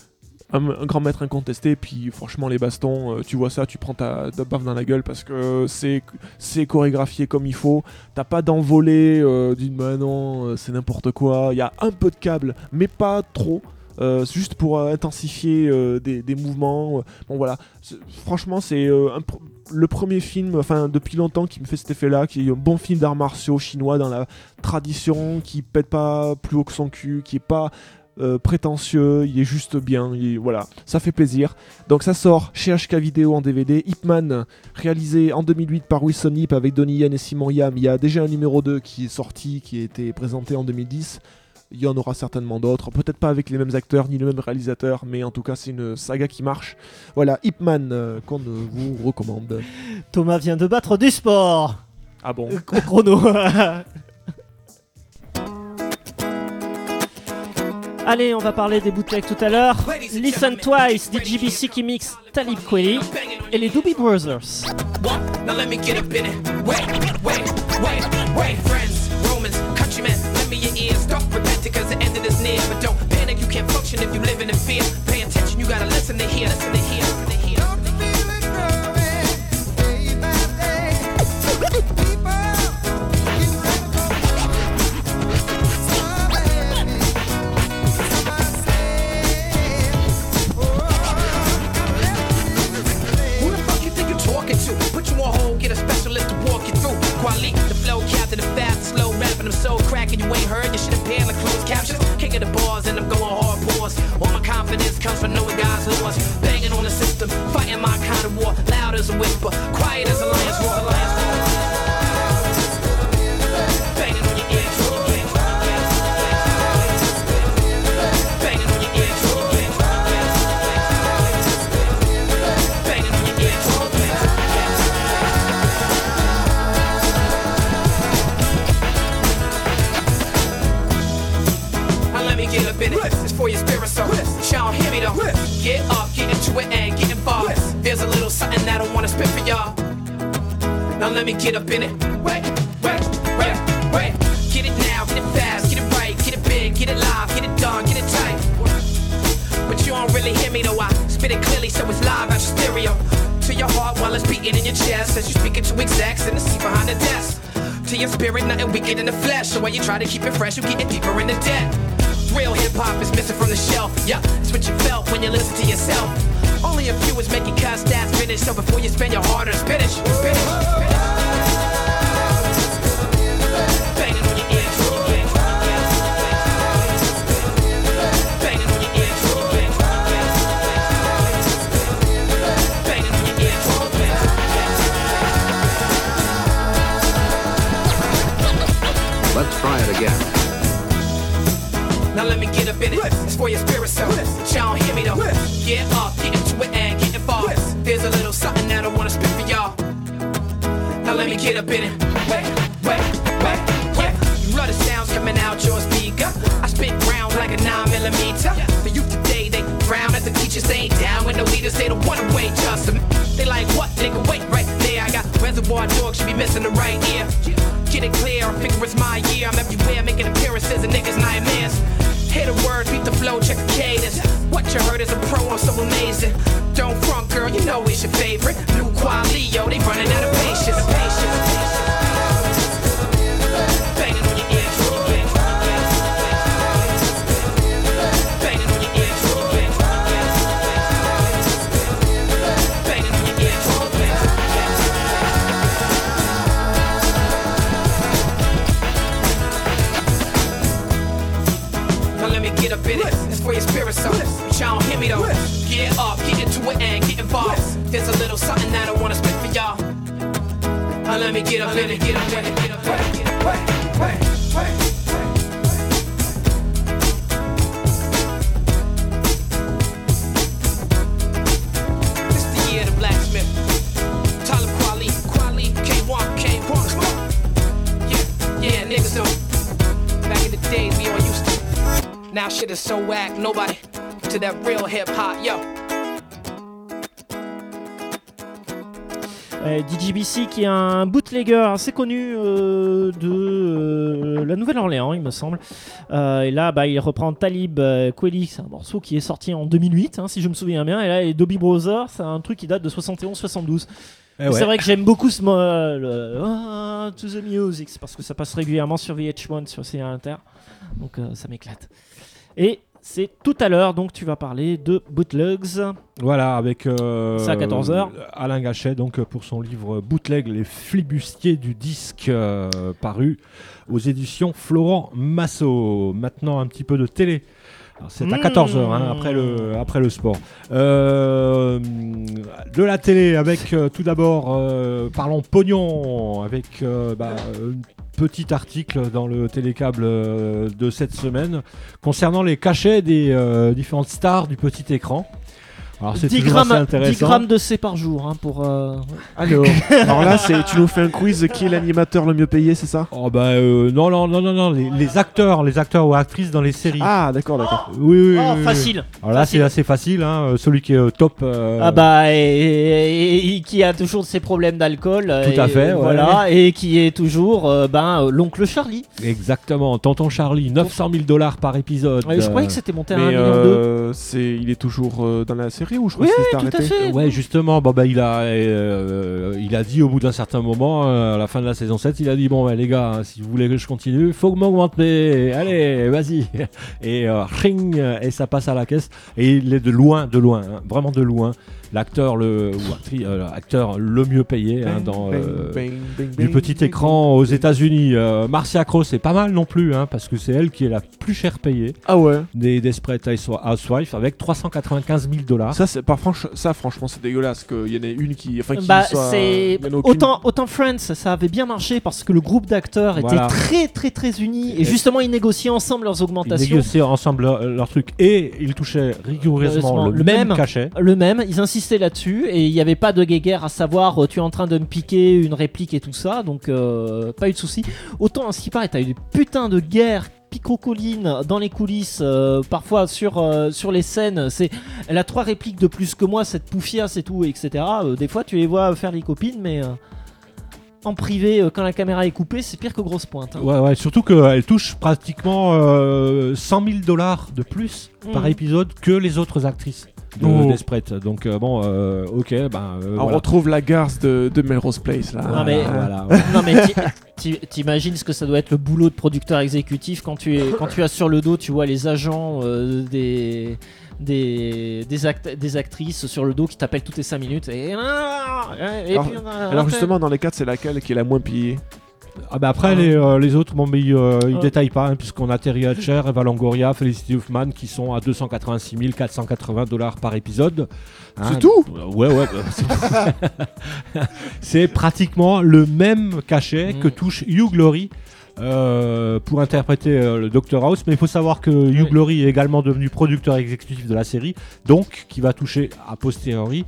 un, un grand maître incontesté. Puis franchement, les bastons, euh, tu vois ça, tu prends ta, ta baffe dans la gueule parce que c'est, c'est chorégraphié comme il faut. T'as pas d'envolée euh, d'une bah non, euh, c'est n'importe quoi. Il y a un peu de câble, mais pas trop. Euh, juste pour euh, intensifier euh, des, des mouvements. Bon voilà, c'est, franchement c'est euh, un pr- le premier film, enfin depuis longtemps, qui me fait cet effet-là, qui est un bon film d'arts martiaux chinois dans la tradition, qui pète pas plus haut que son cul, qui est pas euh, prétentieux, il est juste bien, il est, voilà, ça fait plaisir. Donc ça sort chez H K Vidéo en D V D. Ip Man, réalisé en deux mille huit par Wilson Yip avec Donnie Yen et Simon Yam. Il y a déjà un numéro deux qui est sorti, qui a été présenté en deux mille dix. Il y en aura certainement d'autres, peut-être pas avec les mêmes acteurs ni le même réalisateur, mais en tout cas c'est une saga qui marche. Voilà, Ip Man euh, qu'on euh, vous recommande. Thomas vient de battre du sport. Ah bon euh, Chrono. Allez, on va parler des bootlegs tout à l'heure. Listen Twice, D J B C qui mixe Talib Kweli et les Doobie Brothers. Now let me get up in it. Wait, wait, wait, wait. Friends, Romans, countrymen, lend me your ears. Stop repenting cause the end of this near. But don't panic, you can't function if you live in fear. Pay attention, you gotta listen to hear, listen to hear, listen to hear. Don't you feel it growing, day by day? People, you never go so many, so I say, oh, who the fuck you think you're talking to? Put you on hold, get a specialist to walk you through. Quali, the flow captain, the fast, slow rapping, I'm so cracking, you ain't heard, you should appear like closed captions. Kicking the bars and I'm going hard pause. All my confidence comes from knowing God's laws. Banging on the system, fighting my kind of war. Loud as a whisper, quiet as a lion's roar. Banging on your ear drum. Banging on your ear drum. Banging on your ear drum. Now let me get up in it. It's for your spirit, so y'all hear me though. Get up, get into it and get involved. There's a little something that I wanna spit for y'all. Now let me get up in it. Wait, wait, wait, wait. Get it now, get it fast, get it right, get it big, get it live, get it done, get it tight. But you don't really hear me though. I spit it clearly so it's live out your stereo. To your heart while it's beating in your chest as you speak it to execs in the seat behind the desk. To your spirit, nothing weaker than the flesh. So while you try to keep it fresh, you getting deeper in the debt. Real hip-hop is missing from the shelf. Yeah, it's what you felt when you listen to yourself. Only a few is making cuts, that's finished. So before you spend your hard earned spinach, spinach, spinach. Banging on your ear drum. Banging on your ear drum. Banging on your ear drum. Let's try it again. Now let me get up in it. It's for your spirit, so y'all don't hear me though. Get up, get into it and get involved. There's a little something that I wanna spit for y'all. Now let me get up in it. Wait, wait, wait, yeah. You love the sounds coming out your speaker. I spit round like a nine millimeter. The youth today, they frown at the teachers. They ain't down with the leaders. They don't wanna wait just a minute. They like, what, nigga, wait right there. I got reservoir dogs, should be missing the right ear. Get it clear, I figure it's my year. I'm everywhere making appearances and niggas nightmares. Hear the word, beat the flow, check the cadence. What you heard is a pro, I'm so amazing. Don't front, girl, you know it's your favorite. New quality, yo, they running out of patience. Patience, patience. Banging on your ear drum. Banging on your ear drum. Banging on your ear drum. Now let me get up in it. It's for your spirit, so y'all don't hear me though. Get up, get into it and get involved. There's a little something that I wanna spit for y'all. Now let me get up in it, get up in it, get up in it, get up in it. Wait, wait, this the year of the blacksmith. Talib Kweli, Kweli, K one, K one. Yeah, yeah, niggas know. Back in the days we all used to. Now shit is so whack, nobody to that real hip hop, yo. Euh, D J B C qui est un bootlegger assez connu euh, de euh, la Nouvelle-Orléans, il me semble. Euh, et là, bah, il reprend Talib euh, Kweli, c'est un morceau qui est sorti en deux mille huit, hein, si je me souviens bien. Et là, les Doobie Brothers, c'est un truc qui date de soixante et onze soixante-douze. Eh ouais. C'est vrai que j'aime beaucoup ce mot, euh, le ah, To the Music, c'est parce que ça passe régulièrement sur V H un, sur C un Inter. Donc euh, ça m'éclate. Et c'est tout à l'heure, donc tu vas parler de Bootlegs. Voilà, avec euh, C'est à quatorze heures. Alain Gachet, donc pour son livre Bootleg, les flibustiers du disque, euh, paru aux éditions Florent Massot. Maintenant, un petit peu de télé. Alors, c'est à Mmh. quatorze heures, hein, après, le, après le sport. Euh, de la télé, avec euh, tout d'abord, euh, parlons pognon, avec euh, bah, un petit article dans le téléccâble euh, de cette semaine concernant les cachets des euh, différentes stars du petit écran. Alors c'est dix toujours assez grammes, intéressant. dix grammes de C par jour hein, pour. Euh... Alors, alors là, c'est, tu nous fais un quiz qui est l'animateur le mieux payé, c'est ça? Oh bah euh, non non non non non les, les acteurs les acteurs ou actrices dans les séries. Ah, d'accord, d'accord. Oui oui. Oh, oui, facile. oui. Alors là Facile. c'est assez facile hein, euh, celui qui est euh, top. euh, Ah bah et, et- et qui a toujours ses problèmes d'alcool. Tout à et, fait, ouais. Voilà et qui est toujours euh, ben euh, l'oncle Charlie. Exactement. Tonton Charlie, neuf cent mille dollars par épisode. Ouais, je croyais que c'était monté à un Mais million deux. euh, c'est, il est toujours euh, dans la série ou je crois Oui, que oui, c'est tout à arrêté? fait. Ouais, justement, bon, bah, il, a, euh, il a dit au bout d'un certain moment, euh, à la fin de la saison sept, il a dit bon, bah, les gars, hein, si vous voulez que je continue, faut que m'augmenter. Allez, vas-y. Et, euh, ring, et ça passe à la caisse. Et il est de loin, de loin, hein, vraiment de loin, l'acteur le, ou actrice, euh, acteur le mieux payé hein, dans, euh, Bang, bang, du bang, petit bang, écran bang. aux États-Unis. Euh, Marcia Cross, c'est pas mal non plus, hein, parce que c'est elle qui est la plus chère payée Ah ouais. des Desperate Housewives avec trois cent quatre-vingt-quinze mille dollars. Ça, c'est, par franch- ça, franchement, c'est dégueulasse qu'il y en ait une qui. Enfin, qui Bah, soit. c'est il y en a aucune. autant, autant Friends, ça avait bien marché parce que le groupe d'acteurs Voilà. était très très très uni et Et- justement ils négociaient ensemble leurs Ils augmentations. négociaient ensemble leur, leur truc et ils touchaient rigoureusement Rigoureusement le, le même, même. cachet. Le même, ils insistaient là-dessus et il n'y avait pas de guéguerre à savoir euh, tu es en train de me piquer une réplique et tout ça, donc euh, pas eu de soucis. Autant à ce qui paraît, t'as eu des putains de guerres picocolines dans les coulisses, euh, parfois sur, euh, sur les scènes. C'est, elle a trois répliques de plus que moi, cette poufiasse et tout, et cetera. Euh, des fois, tu les vois faire les copines, mais euh, en privé, euh, quand la caméra est coupée, c'est pire que grosse pointe. hein. Ouais, ouais, surtout qu'elle touche pratiquement euh, cent mille dollars de plus par Mhm. épisode que les autres actrices de Oh. Desperate. Donc euh, bon, euh, ok, ben euh, On voilà. retrouve la garce de, de Melrose Place là. Non, mais- Voilà, voilà. Non mais ti- ti- t'imagines ce que ça doit être le boulot de producteur exécutif quand tu, es, quand tu as sur le dos, tu vois les agents euh, des, des, des, act- des actrices sur le dos qui t'appellent toutes les cinq minutes. Et, et Alors- puis on a- Alors justement, dans les quatre, c'est laquelle qui est la moins pillée? Ah bah après les, euh, les autres, bon mais ils, euh, ils Ah. détaillent pas hein, puisqu'on a Terry Hatcher, Eva Longoria, Felicity Huffman qui sont à deux cent quatre-vingt-six mille quatre cent quatre-vingts dollars par épisode. Hein, C'est tout? Ouais ouais. bah, c'est- c'est pratiquement le même cachet Mm. que touche Hugh Laurie. euh, pour interpréter euh, le Doctor House, mais il faut savoir que Hugh Oui. Laurie est également devenu producteur exécutif de la série, donc qui va toucher a posteriori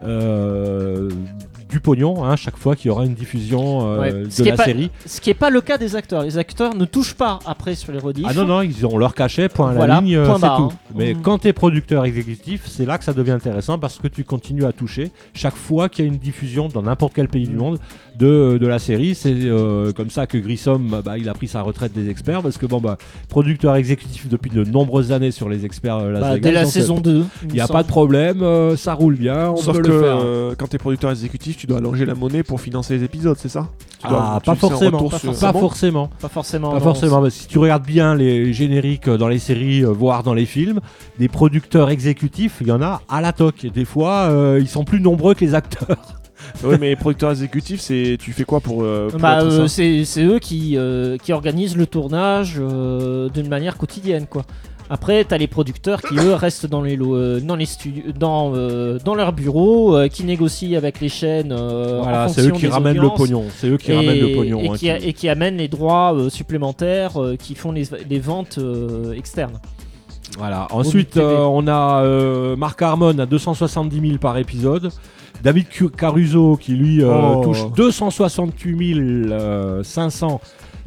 euh, du pognon hein, chaque fois qu'il y aura une diffusion euh, Ouais. de Ce qui est la pas- série. Ce qui n'est pas le cas des acteurs. Les acteurs ne touchent pas après sur les rediffs. Ah non, non, ils ont leur cachet, point à la Voilà, ligne, euh, point c'est barre, tout. hein. Mais Mhm. quand tu es producteur exécutif, c'est là que ça devient intéressant parce que tu continues à toucher chaque fois qu'il y a une diffusion dans n'importe quel pays du monde de, de la série. C'est euh, comme ça que Grissom, bah, il a pris sa retraite des experts parce que, bon, bah, producteur exécutif depuis de nombreuses années sur les experts euh, Las Bah, Vegas, dès la donc, saison deux. il n'y a pas de problème, euh, ça roule bien, on Sauf peut que le faire. euh, quand t'es producteur exécutif, tu dois allonger la monnaie pour financer les épisodes, c'est ça? Tu dois- Ah, tu pas le sais en forcément, retour pas, sur- pas Ah bon forcément. Pas forcément. Pas non, forcément, parce que si tu regardes bien les génériques euh, dans les séries, euh, voire dans les films, des producteurs exécutifs, il y en a à la toque. Et des fois, euh, ils sont plus nombreux que les acteurs. Oui, mais producteur exécutif, c'est tu fais quoi pour, euh, pour Bah, être euh, ça? c'est c'est eux qui, euh, qui organisent le tournage euh, d'une manière quotidienne, quoi. Après, t'as les producteurs qui eux restent dans les lo- euh, dans les studios, dans euh, dans leur bureau, euh, qui négocient avec les chaînes. euh, en Voilà, c'est eux fonction qui des ramènent audiences, le pognon. C'est eux qui et, ramènent le pognon. et, hein, qui, a- et qui amènent les droits euh, supplémentaires, euh, qui font les, les ventes euh, externes. Voilà. Ensuite, T V. euh, on a euh, Mark Harmon à deux cent soixante-dix mille par épisode. David Cu- Caruso qui lui euh, Oh. touche deux cent soixante-huit mille cinq cents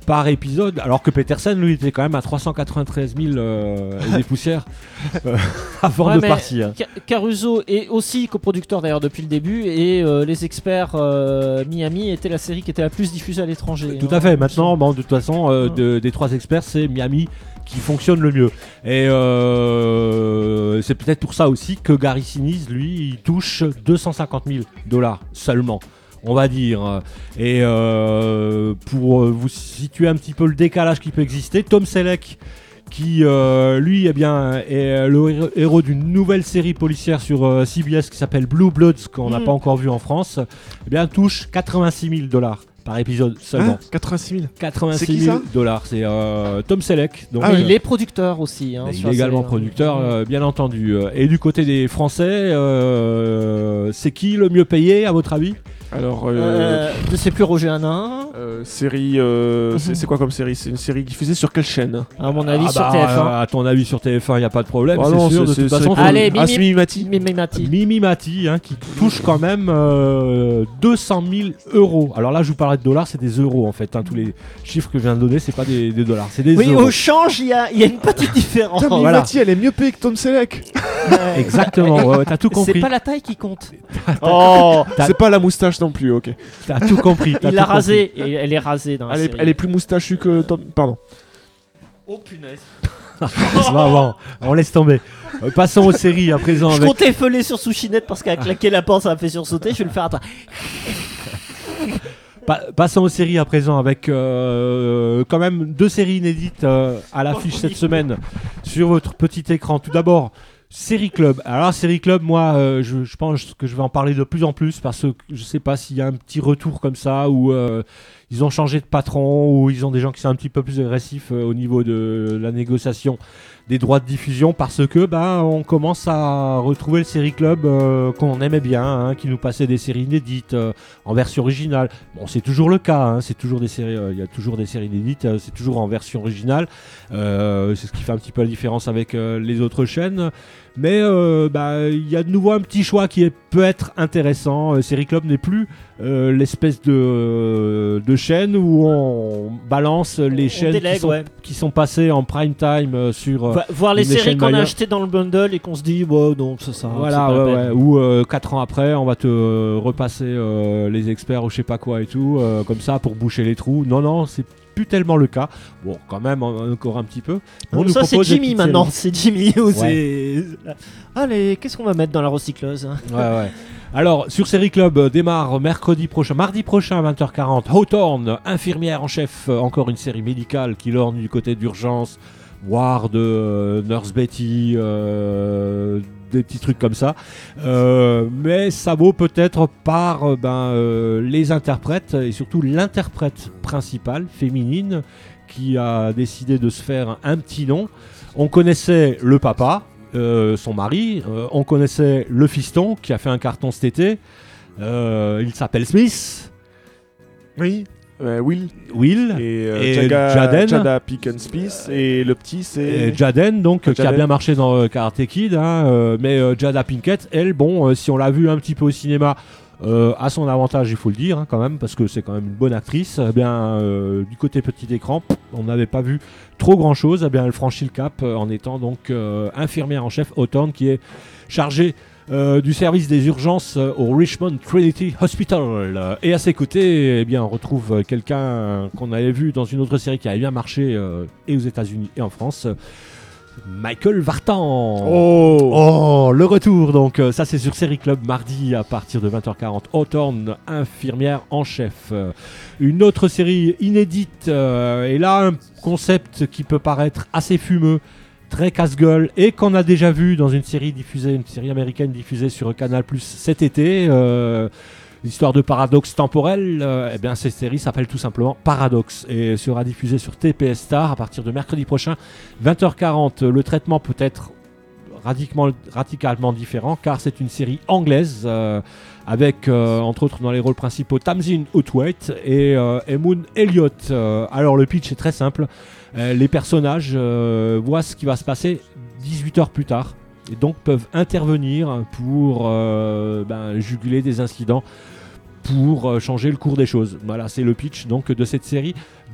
par épisode, alors que Petersen, lui, était quand même à trois cent quatre-vingt-treize mille euh, et des poussières euh, avant Ouais, de mais partir. Ca- Caruso est aussi coproducteur d'ailleurs depuis le début et euh, Les Experts euh, Miami était la série qui était la plus diffusée à l'étranger. Tout hein. à fait. Maintenant, bon, de toute façon, euh, Ouais. de- des trois experts, c'est Miami qui fonctionne le mieux. Et euh, c'est peut-être pour ça aussi que Gary Sinise, lui, il touche deux cent cinquante mille dollars seulement, on va dire. Et euh, pour euh, vous situer un petit peu le décalage qui peut exister, Tom Selleck, qui euh, lui eh bien, est le hér- héros d'une nouvelle série policière sur euh, C B S qui s'appelle Blue Bloods, qu'on n'a Mm. pas encore vu en France, eh bien, touche quatre-vingt-six mille dollars par épisode seulement. Hein quatre-vingt-six mille. quatre-vingt-six C'est qui, ça mille dollars, c'est euh, Tom Selleck. Donc, Ah Mais ouais. il est producteur aussi. Hein, il sur est la également série, hein. producteur, euh, bien entendu. Et du côté des Français, euh, c'est qui le mieux payé, à votre avis? Alors, euh, Euh, je sais plus, Roger Hanin. euh, série. euh, Mhm. c'est c'est quoi comme série? C'est une série diffusée sur quelle chaîne? À mon avis, Ah sur bah, T F un. euh, à ton avis, sur T F un, il n'y a pas de problème, Ah c'est non, sûr. c'est- De toute c'est- façon, c'est- Allez, Ah, Mimi- Mimi Mati. Mimi Mati. Mimi Mati, hein, qui touche quand même euh, deux cent mille euros. Alors là, je vous parlais de dollars, c'est des euros en fait. Hein. Tous les chiffres que je viens de donner, c'est pas des, des dollars, c'est des Oui, euros. au change, il y a, il y a une petite différence. Putain, Mimi voilà. Mati, elle est mieux payée que Tom Selleck. Ouais. Exactement, ouais, ouais, t'as tout C'est compris. pas la taille qui compte. Oh, T'as- c'est pas la moustache non plus, ok. T'as tout compris. t'as Il l'a tout compris. rasée et elle est rasée dans la Elle est, série. elle est plus moustachue que Tom. Pardon. Oh punaise. Ça va, bon, on laisse tomber. Euh, passons aux séries à présent Je avec. comptais feuler sur Sushinette parce qu'elle a claqué la porte, ça m'a fait sursauter. Je vais le faire à toi. Pa- passons aux séries à présent avec euh, quand même deux séries inédites euh, à l'affiche Oh, cette oui. semaine sur votre petit écran. Tout d'abord, Série Club. Alors, Série Club, moi, euh, je, je pense que je vais en parler de plus en plus parce que je sais pas s'il y a un petit retour comme ça où euh, ils ont changé de patron ou ils ont des gens qui sont un petit peu plus agressifs euh, au niveau de la négociation des droits de diffusion parce que bah, on commence à retrouver le Série Club euh, qu'on aimait bien, hein, qui nous passait des séries inédites euh, en version originale. Bon, c'est toujours le cas, hein, c'est toujours des séries, euh, il y a toujours des séries inédites, euh, c'est toujours en version originale. Euh, c'est ce qui fait un petit peu la différence avec euh, les autres chaînes. Mais euh, bah, il y a de nouveau un petit choix qui est, peut être intéressant. Euh, Série Club n'est plus euh, l'espèce de, de chaîne où on balance les On chaînes délègue, qui, sont, ouais. qui sont passées en prime time euh, sur. euh, Va- voir les une séries échelle qu'on a majeure. achetées dans le bundle et qu'on se dit, bon, donc ça, ça. Voilà, c'est pas la ouais, peine. ouais. Ou euh, quatre ans après, on va te euh, repasser euh, les experts ou je sais pas quoi et tout, euh, comme ça pour boucher les trous. Non, non, c'est plus tellement le cas. Bon, quand même, en- encore un petit peu. On Donc nous ça, c'est propose des Jimmy petites maintenant. séries. C'est Jimmy. Ou c'est... Allez, qu'est-ce qu'on va mettre dans la recycleuse hein Ouais, ouais. Alors, sur Série Club euh, démarre mercredi prochain, mardi prochain à vingt heures quarante, Hawthorne, infirmière en chef, euh, encore une série médicale qui lorgne du côté d'urgence, voire de euh, Nurse Betty, euh, des petits trucs comme ça. Euh, mais ça vaut peut-être par euh, ben, euh, les interprètes et surtout l'interprète principale, féminine, qui a décidé de se faire un petit nom. On connaissait le papa, euh, son mari, euh, on connaissait le fiston qui a fait un carton cet été. Euh, il s'appelle Smith, Oui. Euh, Will Will et, euh, Et Jaga- Jaden. Jada Pinkett Smith et le petit et c'est Jaden, donc qui a Jaden. bien marché dans euh, Karate Kid, hein, euh, mais euh, Jada Pinkett, elle, bon, euh, si on l'a vu un petit peu au cinéma, euh, à son avantage, il faut le dire, hein, quand même, parce que c'est quand même une bonne actrice. Eh bien, euh, du côté petit écran, pff, on n'avait pas vu trop grand chose. Eh bien, elle franchit le cap euh, en étant donc euh, infirmière en chef Hawthorne, qui est chargée euh, du service des urgences euh, au Richmond Trinity Hospital. Et à ses côtés, eh bien, on retrouve euh, quelqu'un qu'on avait vu dans une autre série qui avait bien marché euh, et aux États-Unis et en France. Michael Vartan. Oh, Oh, le retour, donc euh, ça c'est sur Série Club mardi à partir de vingt heures quarante. Hawthorne, infirmière en chef. Euh, une autre série inédite, euh, et là un concept qui peut paraître assez fumeux, très casse-gueule, et qu'on a déjà vu dans une série diffusée, une série américaine diffusée sur Canal Plus cet été. Euh, L'histoire de paradoxe temporel, euh, eh bien cette série s'appelle tout simplement Paradoxe et sera diffusée sur T P S Star à partir de mercredi prochain, vingt heures quarante. Le traitement peut être radicalement, radicalement différent car c'est une série anglaise euh, avec euh, entre autres dans les rôles principaux Tamsin Outhwaite et euh, Emun Elliott. Euh, alors le pitch est très simple, Euh, les personnages euh, voient ce qui va se passer dix-huit heures plus tard et donc peuvent intervenir pour euh, ben, juguler des incidents, pour euh, changer le cours des choses. Voilà, c'est le pitch donc de cette série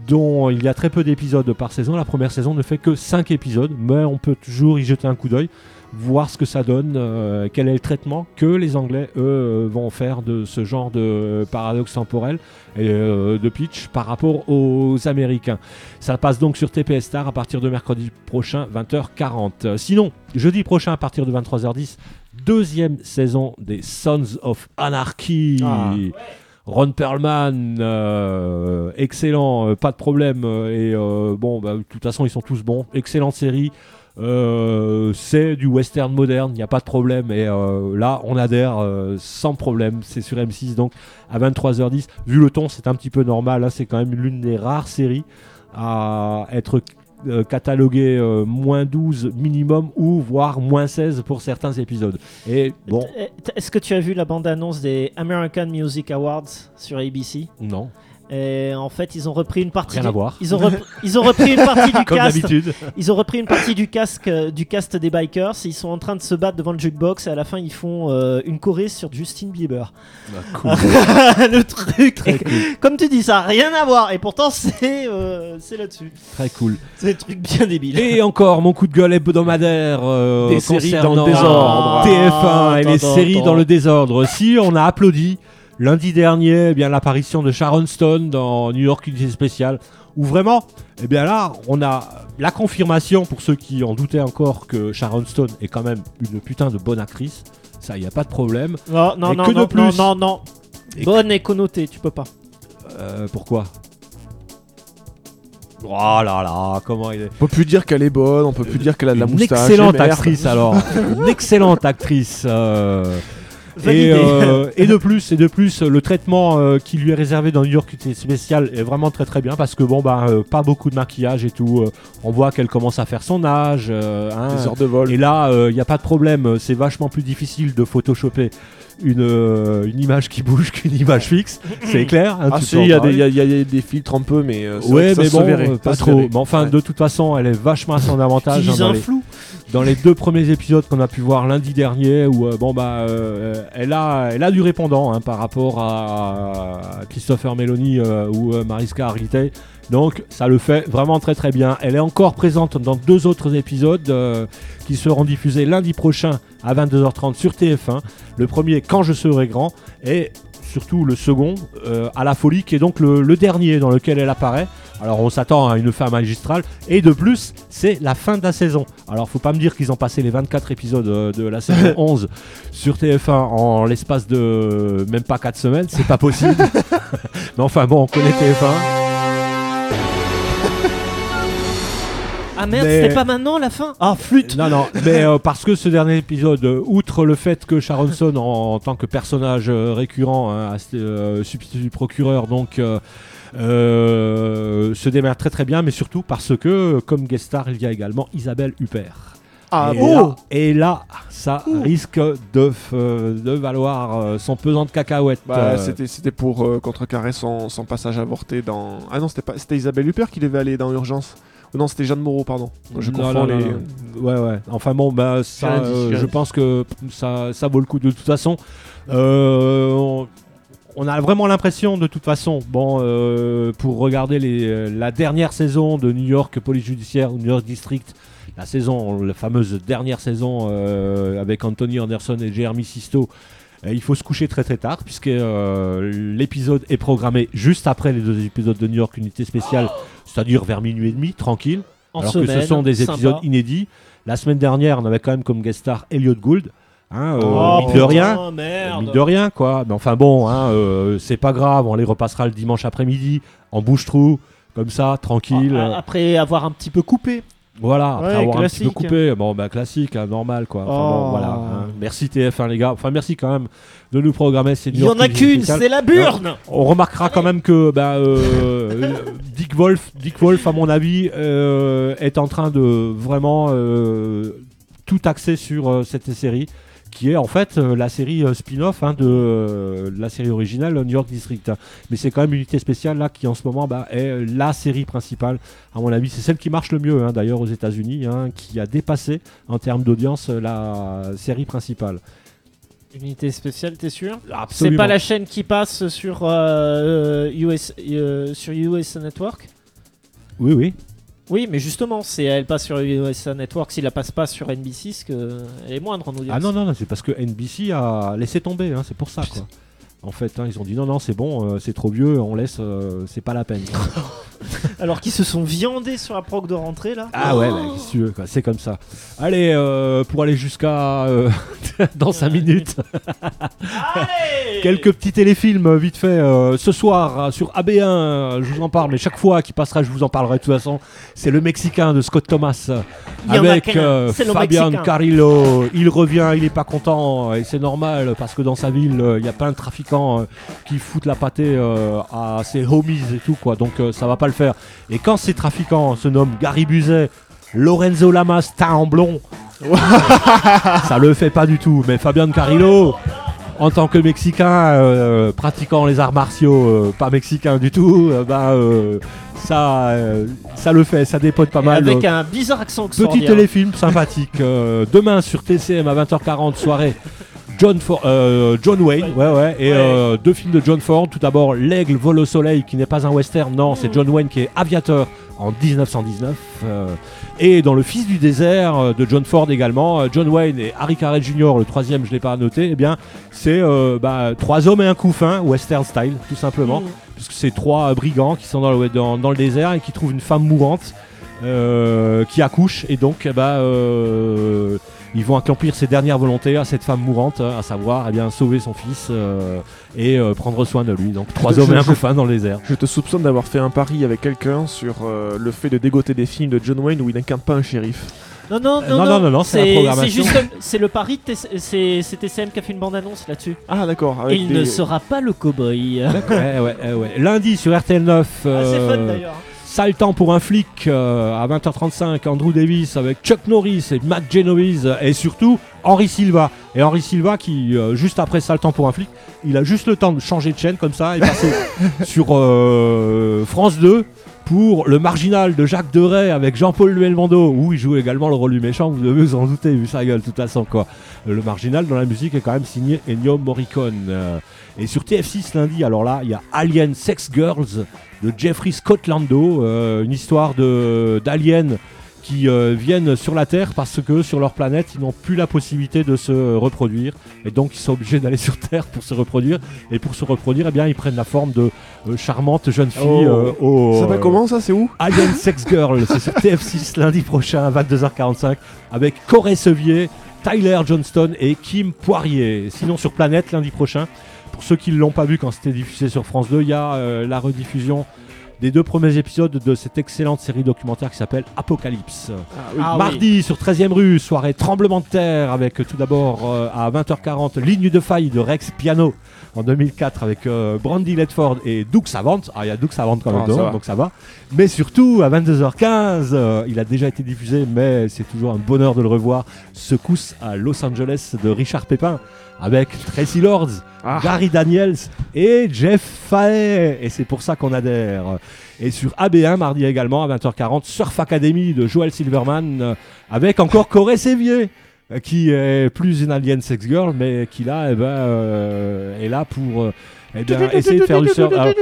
dont il y a très peu d'épisodes par saison. La première saison ne fait que cinq épisodes, mais on peut toujours y jeter un coup d'œil, voir ce que ça donne, euh, quel est le traitement que les Anglais, eux, euh, vont faire de ce genre de paradoxe temporel et euh, de pitch par rapport aux Américains. Ça passe donc sur T P S Star à partir de mercredi prochain, vingt heures quarante. Euh, sinon, jeudi prochain à partir de vingt-trois heures dix, deuxième saison des Sons of Anarchy. Ah. Ron Perlman, euh, excellent, euh, pas de problème. euh, et euh, bon, bah, de toute façon, ils sont tous bons. Excellente série. Euh, c'est du western moderne, il n'y a pas de problème. Et euh, là, on adhère euh, sans problème. C'est sur M six, donc à vingt-trois heures dix. Vu le ton, c'est un petit peu normal. Hein, c'est quand même l'une des rares séries à être euh, cataloguée euh, moins douze minimum ou voire moins seize pour certains épisodes. Et bon, Est-ce que tu as vu la bande-annonce des American Music Awards sur A B C? non, Et en fait, ils ont repris une partie. rien du... à voir. Ils ont, rep- ils ont repris une partie du Comme cast. d'habitude. Ils ont repris une partie du casque euh, du cast des bikers. Ils sont en train de se battre devant le jukebox et à la fin ils font euh, une choré sur Justin Bieber. Cool. Le truc, Très est- cool. comme tu dis, ça a rien à voir et pourtant c'est euh, c'est là-dessus. Très cool. C'est des trucs bien débiles. Et encore mon coup de gueule hebdomadaire euh, Des séries concernant dans le désordre. T F un et Attends, les attends, séries attends. dans le désordre. Si on a applaudi lundi dernier eh bien l'apparition de Sharon Stone dans New York Unité Spéciale, où vraiment, eh bien là, on a la confirmation pour ceux qui en doutaient encore que Sharon Stone est quand même une putain de bonne actrice. Ça, y a pas de problème. Non, non, Et non, que de non, plus. non, non, non. Et Bonne et connotée, tu peux pas. Euh, pourquoi? Oh là là, comment il est. On peut plus dire qu'elle est bonne, on peut plus dire qu'elle a de la Une moustache. excellente et merde. actrice alors. Une excellente actrice. euh, Et, Validé. euh, et de plus, et de plus, le traitement euh, qui lui est réservé dans New York Unité Spéciale est vraiment très très bien parce que bon bah euh, pas beaucoup de maquillage et tout. euh, on voit qu'elle commence à faire son âge. euh, hein. Des heures de vol. Et là, il n'y a pas de problème. C'est vachement plus difficile de photoshopper une, euh, une image qui bouge qu'une image fixe. C'est clair. hein, Ah tu si, peux en il y, a parler. des- il y a- il y a des- des filtres un peu, mais euh, c'est vrai Ouais, que ça mais se bon, verrait. euh, pas Ça se trop. verrait. Mais enfin, Ouais. de toute façon, elle est vachement à son avantage. Utilise hein, dans un les- flou. dans les deux premiers épisodes qu'on a pu voir lundi dernier, où euh, bon bah euh, elle a elle a du répondant hein, par rapport à, à Christopher Meloni euh, ou euh, Mariska Hargitay. Donc ça le fait vraiment très très bien. Elle est encore présente dans deux autres épisodes euh, qui seront diffusés lundi prochain à vingt-deux heures trente sur T F un. Le premier, Quand je serai grand, et surtout le second, euh, À la folie, qui est donc le, le dernier dans lequel elle apparaît. Alors on s'attend à une fin magistrale, et de plus c'est la fin de la saison. Alors faut pas me dire qu'ils ont passé les vingt-quatre épisodes euh, de la saison onze sur T F un en l'espace de même pas quatre semaines, c'est pas possible. Mais enfin bon, on connaît T F un. Ah merde, Mais- c'était pas maintenant la fin. Ah flûte. Non, non, mais euh, parce que ce dernier épisode, euh, outre le fait que Sharon Stone, en, en tant que personnage euh, récurrent, hein, ass- euh, substitut du procureur, donc euh, euh, se démerde très très bien, mais surtout parce que, euh, comme guest star, il y a également Isabelle Huppert. Ah et, bon là, et là, ça risque de, f- de valoir euh, son pesant de cacahuètes. Bah, euh, c'était, c'était pour euh, contrecarrer son, son passage avorté dans. Ah non, c'était pas, c'était Isabelle Huppert qui devait aller dans Urgence. Ou non, c'était Jeanne Moreau, pardon. Je Non, confonds non, les. non, non. Ouais, ouais. Enfin bon, bah, ça, Rien dit, euh, rien je dit. pense que ça, ça vaut le coup de toute façon. Euh, on, on a vraiment l'impression de toute façon, bon, euh, pour regarder les, euh, la dernière saison de New York Police Judiciaire ou New York District, la saison, la fameuse dernière saison euh, avec Anthony Anderson et Jeremy Sisto. Euh, Il faut se coucher très très tard puisque euh, l'épisode est programmé juste après les deux épisodes de New York Unité Spéciale, c'est-à-dire vers minuit et demi, tranquille. En Alors que semaine, ce sont des sympa. épisodes inédits. La semaine dernière, on avait quand même comme guest star Elliot Gould. Hein, euh, Oh, mine de rien. putain, merde. Mine de rien, quoi. Mais enfin bon, hein, euh, c'est pas grave. On les repassera le dimanche après-midi en bouche-trou, comme ça, tranquille. Ah, après avoir un petit peu coupé. Voilà, après Ouais, avoir classique. un petit peu coupé. Bon, bah classique, hein, normal, quoi. Enfin, bon, Oh. voilà. hein. Merci T F un, les gars. Enfin, merci quand même de nous programmer ces Il y en a qu'une, c'est la burne. On remarquera quand même que bah, euh, Dick Wolf, Dick Wolf, à mon avis, euh, est en train de vraiment euh, tout axer sur euh, cette série, qui est en fait euh, la série euh, spin-off hein, de, euh, de la série originale New York District. Mais c'est quand même une unité spéciale là qui en ce moment bah, est la série principale. À mon avis, c'est celle qui marche le mieux hein, d'ailleurs aux États-Unis, hein, qui a dépassé en termes d'audience la série principale. Unité spéciale, t'es sûr? C'est Absolument. pas la chaîne qui passe sur, euh, U S, euh, sur U S Network? Oui, oui. Oui, mais justement, c'est, elle passe sur U S A Network. S'il la passe pas sur N B C, c'est que elle est moindre en audience. Ah non, non, non, c'est parce que N B C a laissé tomber, hein, c'est pour ça, quoi. En fait, hein, ils ont dit non, non, c'est bon, euh, c'est trop vieux, on laisse, euh, c'est pas la peine. Alors qu'ils se sont viandés sur la prog de rentrée, là. Ah ouais, bah, qu'est-ce que tu veux, quoi, c'est comme ça. Allez, euh, pour aller jusqu'à euh, dans cinq minutes. Allez Quelques petits téléfilms euh, vite fait. Euh, ce soir euh, sur A B un, euh, je vous en parle, mais chaque fois qu'il passera, je vous en parlerai de toute façon. C'est le Mexicain de Scott Thomas euh, Il y en a avec qu'un, euh, c'est le Fabian Mexicain. Carrillo. Il revient, il est pas content et c'est normal parce que dans sa ville, euh, il y a plein de trafiquants euh, qui foutent la pâtée euh, à ses homies et tout quoi. Donc euh, ça va pas le faire. Et quand ces trafiquants se nomment Gary Busey, Lorenzo Lamas, teint en blond, ça le fait pas du tout. Mais Fabian Carrillo, en tant que Mexicain, euh, pratiquant les arts martiaux, euh, pas mexicain du tout, euh, bah, euh, ça, euh, ça le fait, ça dépote pas Et mal. avec euh, un bizarre accent Petit extraordinaire. téléfilm sympathique. Euh, demain sur T C M à vingt heures quarante, soirée. John, For- euh, John Wayne, ouais, ouais, et Ouais. euh, deux films de John Ford. Tout d'abord, L'Aigle vole au soleil, qui n'est pas un western, non, c'est John Wayne qui est aviateur en dix-neuf cent dix-neuf. euh, et dans Le Fils du désert euh, de John Ford également, euh, John Wayne et Harry Carey junior, le troisième, je l'ai pas noté, eh bien, c'est euh, bah, trois hommes et un couffin, western style, tout simplement, Mmh. puisque c'est trois brigands qui sont dans le, dans, dans le désert et qui trouvent une femme mourante. Euh, qui accouche et donc eh ben, euh, ils vont accomplir ses dernières volontés à cette femme mourante, à savoir eh bien, sauver son fils euh, et euh, prendre soin de lui. Donc trois Je- hommes et un je- couffin dans le désert. Je te soupçonne d'avoir fait un pari avec quelqu'un sur euh, le fait de dégoter des films de John Wayne où il n'incarne pas un shérif. Non, non, Euh, non, non, non, non, non, c'est la c'est, programmation. c'est juste comme- c'est le pari, de T C c'est, c'est T C M qui a fait une bande-annonce là-dessus. Ah d'accord. avec Il des- ne sera pas le cow-boy. ouais, ouais, ouais, ouais. Lundi sur R T L neuf. Ah, c'est euh, fun d'ailleurs. Sale temps pour un flic euh, à vingt heures trente-cinq, Andrew Davis avec Chuck Norris et Matt Genovese et surtout Henry Silva. Et Henry Silva qui, euh, juste après Sale temps pour un flic, il a juste le temps de changer de chaîne comme ça et passer sur euh, France deux pour Le Marginal de Jacques Deray avec Jean-Paul Belmondo, où il joue également le rôle du méchant, vous devez vous en douter vu sa gueule de toute façon quoi. Le Marginal dans la musique est quand même signé Ennio Morricone. Euh, et sur T F six lundi, alors là, il y a Alien Sex Girls de Jeffrey Scott Lando, euh, une histoire de, d'aliens qui euh, viennent sur la Terre parce que sur leur planète, ils n'ont plus la possibilité de se reproduire. Et donc, ils sont obligés d'aller sur Terre pour se reproduire. Et pour se reproduire, eh bien, ils prennent la forme de euh, charmantes jeunes filles. Oh. euh, au, Ça s'appelle euh, comment ça? C'est où? Alien Sex Girl, c'est sur T F six lundi prochain à vingt-deux heures quarante-cinq avec Corey Sevier, Tyler Johnston et Kim Poirier. Sinon, sur Planète, lundi prochain, pour ceux qui ne l'ont pas vu quand c'était diffusé sur France deux, il y a euh, la rediffusion des deux premiers épisodes de cette excellente série documentaire qui s'appelle Apocalypse. Ah, Mardi sur treizième rue, soirée tremblement de terre avec euh, tout d'abord euh, à vingt heures quarante Ligne de faille de Rex Piano en deux mille quatre avec euh, Brandy Ledford et Doug Savant. Ah, il y a Doug Savant quand même Ah, ça dedans, va. donc ça va. Mais surtout à vingt-deux heures quinze, euh, il a déjà été diffusé, mais c'est toujours un bonheur de le revoir. Secousse à Los Angeles de Richard Pépin avec Tracy Lords, Ah. Gary Daniels et Jeff Fahey. Et c'est pour ça qu'on adhère. Et sur A B un, mardi également, à vingt heures quarante, Surf Academy de Joel Silverman, euh, avec encore Corey Sevier, euh, qui est plus une alien sex girl, mais qui là, eh ben, euh, est là pour euh, eh bien, essayer de faire du surf. Alors,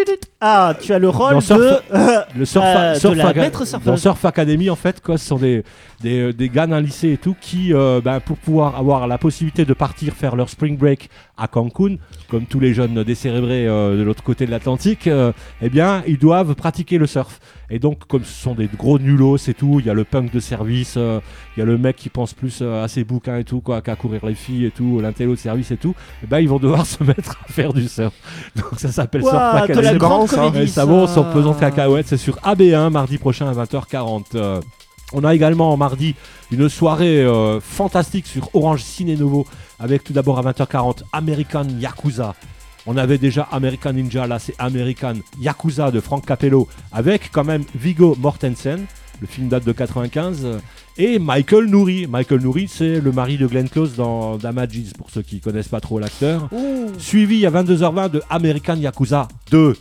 Ah, tu as le rôle Dans Surf- de. le surf, Euh, de surf la Aca- maître surfeuse. dans Surf Academy, en fait, quoi, ce sont des, des, euh, des gars d'un lycée et tout qui, euh, ben, pour pouvoir avoir la possibilité de partir faire leur spring break à Cancun, comme tous les jeunes décérébrés euh, de l'autre côté de l'Atlantique, euh, eh bien, ils doivent pratiquer le surf. Et donc, comme ce sont des gros nulos et tout, il y a le punk de service, euh, il y a le mec qui pense plus euh, à ses bouquins et tout, quoi, qu'à courir les filles et tout, l'intello de service et tout, et ben, ils vont devoir se mettre à faire du surf. Donc, ça s'appelle Surf Ouah, de Academy. la C'est grande marrant, ça. comédie. Ouais, ça vaut son pesant de cacahuètes, c'est sur A B un mardi prochain à vingt heures quarante. Euh, on a également mardi une soirée euh, fantastique sur Orange Ciné Novo avec tout d'abord à vingt heures quarante American Yakuza. On avait déjà American Ninja, là c'est American Yakuza de Frank Capello avec quand même Viggo Mortensen. Le film date de quatre-vingt-quinze. euh, Et Michael Nouri. Michael Nouri, c'est le mari de Glenn Close dans Damages, pour ceux qui connaissent pas trop l'acteur. Suivi à vingt-deux heures vingt de American Yakuza deux.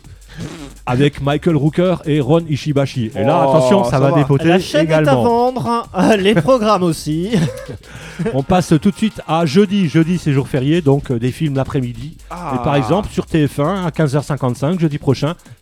Avec Michael Rooker et Ron Ishibashi. Et là, Oh, attention, ça, ça va, va. dépoter La chaîne est à également. vendre, euh, les programmes aussi. On passe tout de suite à jeudi. Jeudi, c'est jour férié, donc euh, des films l'après-midi. Ah. Et par exemple, sur T F un, à quinze heures cinquante-cinq, jeudi prochain,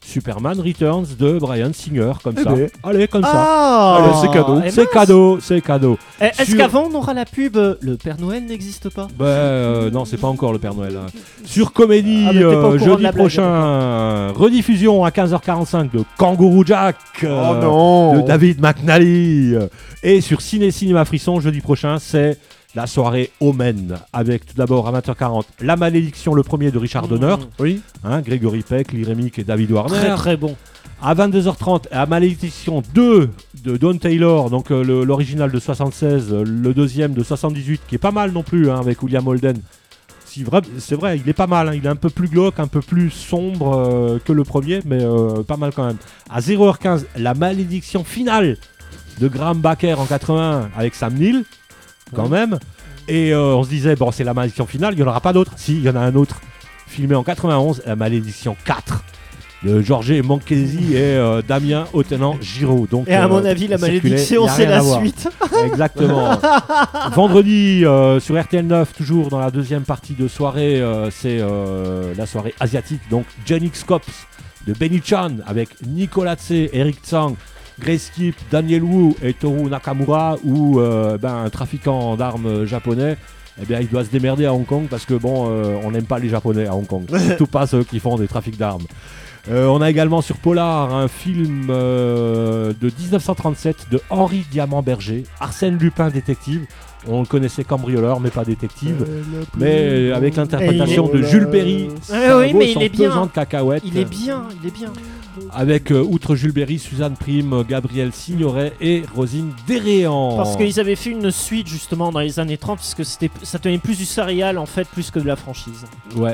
Superman Returns de Bryan Singer, comme Eh ça. ben. Allez, comme ça. Ah, Allez, c'est cadeau. eh C'est mince. cadeau, c'est cadeau. Eh, Est-ce Sur- qu'avant on aura la pub euh, Le Père Noël n'existe pas? Bah euh, non, c'est pas encore le Père Noël. hein. Sur Comédie, Ah, mais t'es pas au euh, courant de jeudi la blague, prochain, rediffusion à quinze heures quarante-cinq de Kangourou Jack. euh, Oh non. de David McNally. Et sur Ciné Cinéma Frisson, jeudi prochain, c'est la soirée Omen, avec tout d'abord à vingt heures quarante, La Malédiction, le premier de Richard Donner, Oui. hein, Grégory Peck, Lee Remick et David Warner. Très très bon. À vingt-deux heures trente, La Malédiction deux de Don Taylor, donc euh, le- l'original de soixante-seize, euh, le deuxième de soixante-dix-huit, qui est pas mal non plus, hein, avec William Holden. Si vrai, c'est vrai, il est pas mal, hein, il est un peu plus glauque, un peu plus sombre euh, que le premier, mais euh, pas mal quand même. À zéro heure quinze, La Malédiction finale de Graham Baker en quatre-vingts avec Sam Neill, quand même. Et euh, on se disait, bon, c'est La Malédiction finale, il n'y en aura pas d'autre. Si, il y en a un autre, filmé en quatre-vingt-onze, La Malédiction quatre de Georges Manchesi et euh, Damien Ottenant-Giraud. Donc, Et à euh, mon avis, la circulez, malédiction, y a c'est rien à la voir. suite. Exactement. Vendredi, euh, sur R T L neuf, toujours dans la deuxième partie de soirée, euh, c'est euh, la soirée asiatique. Donc, Genix Cops de Benny Chan avec Nicolas Tse, Eric Tsang, Grace Kip, Daniel Wu et Toru Nakamura, ou euh, ben, un trafiquant d'armes japonais. Eh bien, il doit se démerder à Hong Kong parce que bon, euh, on n'aime pas les Japonais à Hong Kong, surtout pas ceux qui font des trafics d'armes. Euh, on a également sur Polar un film euh, de dix-neuf cent trente-sept de Henri Diamant-Berger, Arsène Lupin détective. On le connaissait cambrioleur mais pas détective, mais avec l'interprétation Et il de Jules Berry. Ouais, oui, mais il est bien. Pesant de cacahuètes. Il est bien, il est bien. Avec euh, outre Jules Berry, Suzanne Prime, Gabriel Signoret et Rosine Déréan. Parce qu'ils avaient fait une suite justement dans les années trente, parce que c'était, ça tenait plus du serial en fait, plus que de la franchise. Ouais,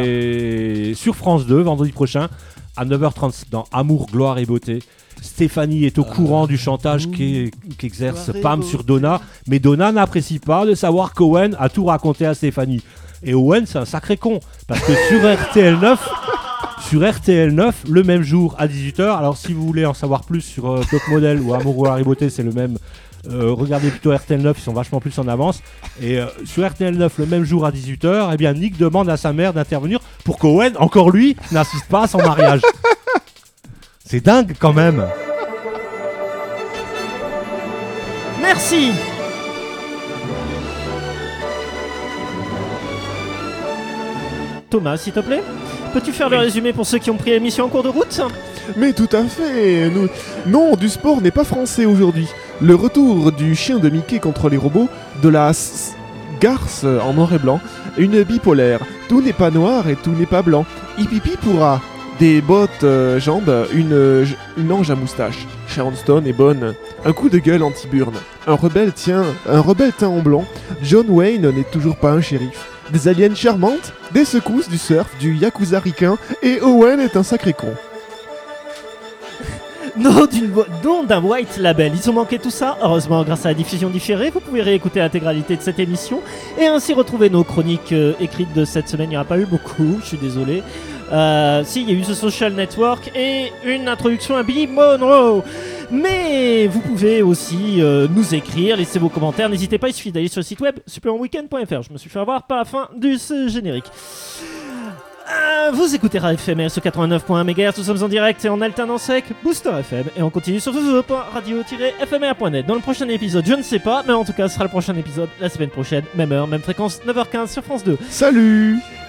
et sur France deux, vendredi prochain, à neuf heures trente, dans Amour, Gloire et Beauté, Stéphanie est au courant du chantage qu'est- qu'exerce Pam sur Donna, mais Donna n'apprécie pas de savoir qu'Owen a tout raconté à Stéphanie. Et Owen, c'est un sacré con, parce que sur R T L neuf, sur R T L neuf, le même jour à dix-huit heures, alors si vous voulez en savoir plus sur euh, Top Model ou Amour, Gloire et Beauté, c'est le même. Euh, regardez plutôt R T L neuf, ils sont vachement plus en avance. Et euh, sur R T L neuf, le même jour à dix-huit heures, eh bien Nick demande à sa mère d'intervenir pour qu'Owen, encore lui, n'assiste pas à son mariage. C'est dingue quand même. Merci. Thomas, s'il te plaît, peux-tu faire le résumé pour ceux qui ont pris l'émission en cours de route? Mais tout à fait. Nous... Non, du sport n'est pas français aujourd'hui. Le retour du chien de Mickey contre les robots, de la s- garce en noir et blanc, une bipolaire. Tout n'est pas noir et tout n'est pas blanc. Hipipi pourra. Des bottes euh, jambes, une, euh, j- une ange à moustache. Sharon Stone est bonne. Un coup de gueule anti-burn. Un rebelle tient, un rebelle teint en blond. John Wayne n'est toujours pas un shérif. Des aliens charmantes, des secousses, du surf, du yakuza ricain, et Owen est un sacré con. Non, d'une vo- non, d'un white label. Ils ont manqué tout ça. Heureusement, grâce à la diffusion différée, vous pouvez réécouter l'intégralité de cette émission et ainsi retrouver nos chroniques euh, écrites de cette semaine. Il n'y en a pas eu beaucoup, je suis désolé. Euh, si, il y a eu The Social Network et une introduction à Billy Monroe. Mais vous pouvez aussi euh, nous écrire, laisser vos commentaires. N'hésitez pas, il suffit d'aller sur le site web supplément weekend point f r. Je me suis fait avoir par la fin du ce générique. Euh, vous écoutez Radio F M R sur quatre-vingt-neuf point un mégahertz, nous sommes en direct et en alternance avec Booster F M et on continue sur w w w point radio tiret f m r point net. Dans le prochain épisode, je ne sais pas, mais en tout cas ce sera le prochain épisode la semaine prochaine, même heure, même fréquence, neuf heures quinze sur France deux. Salut!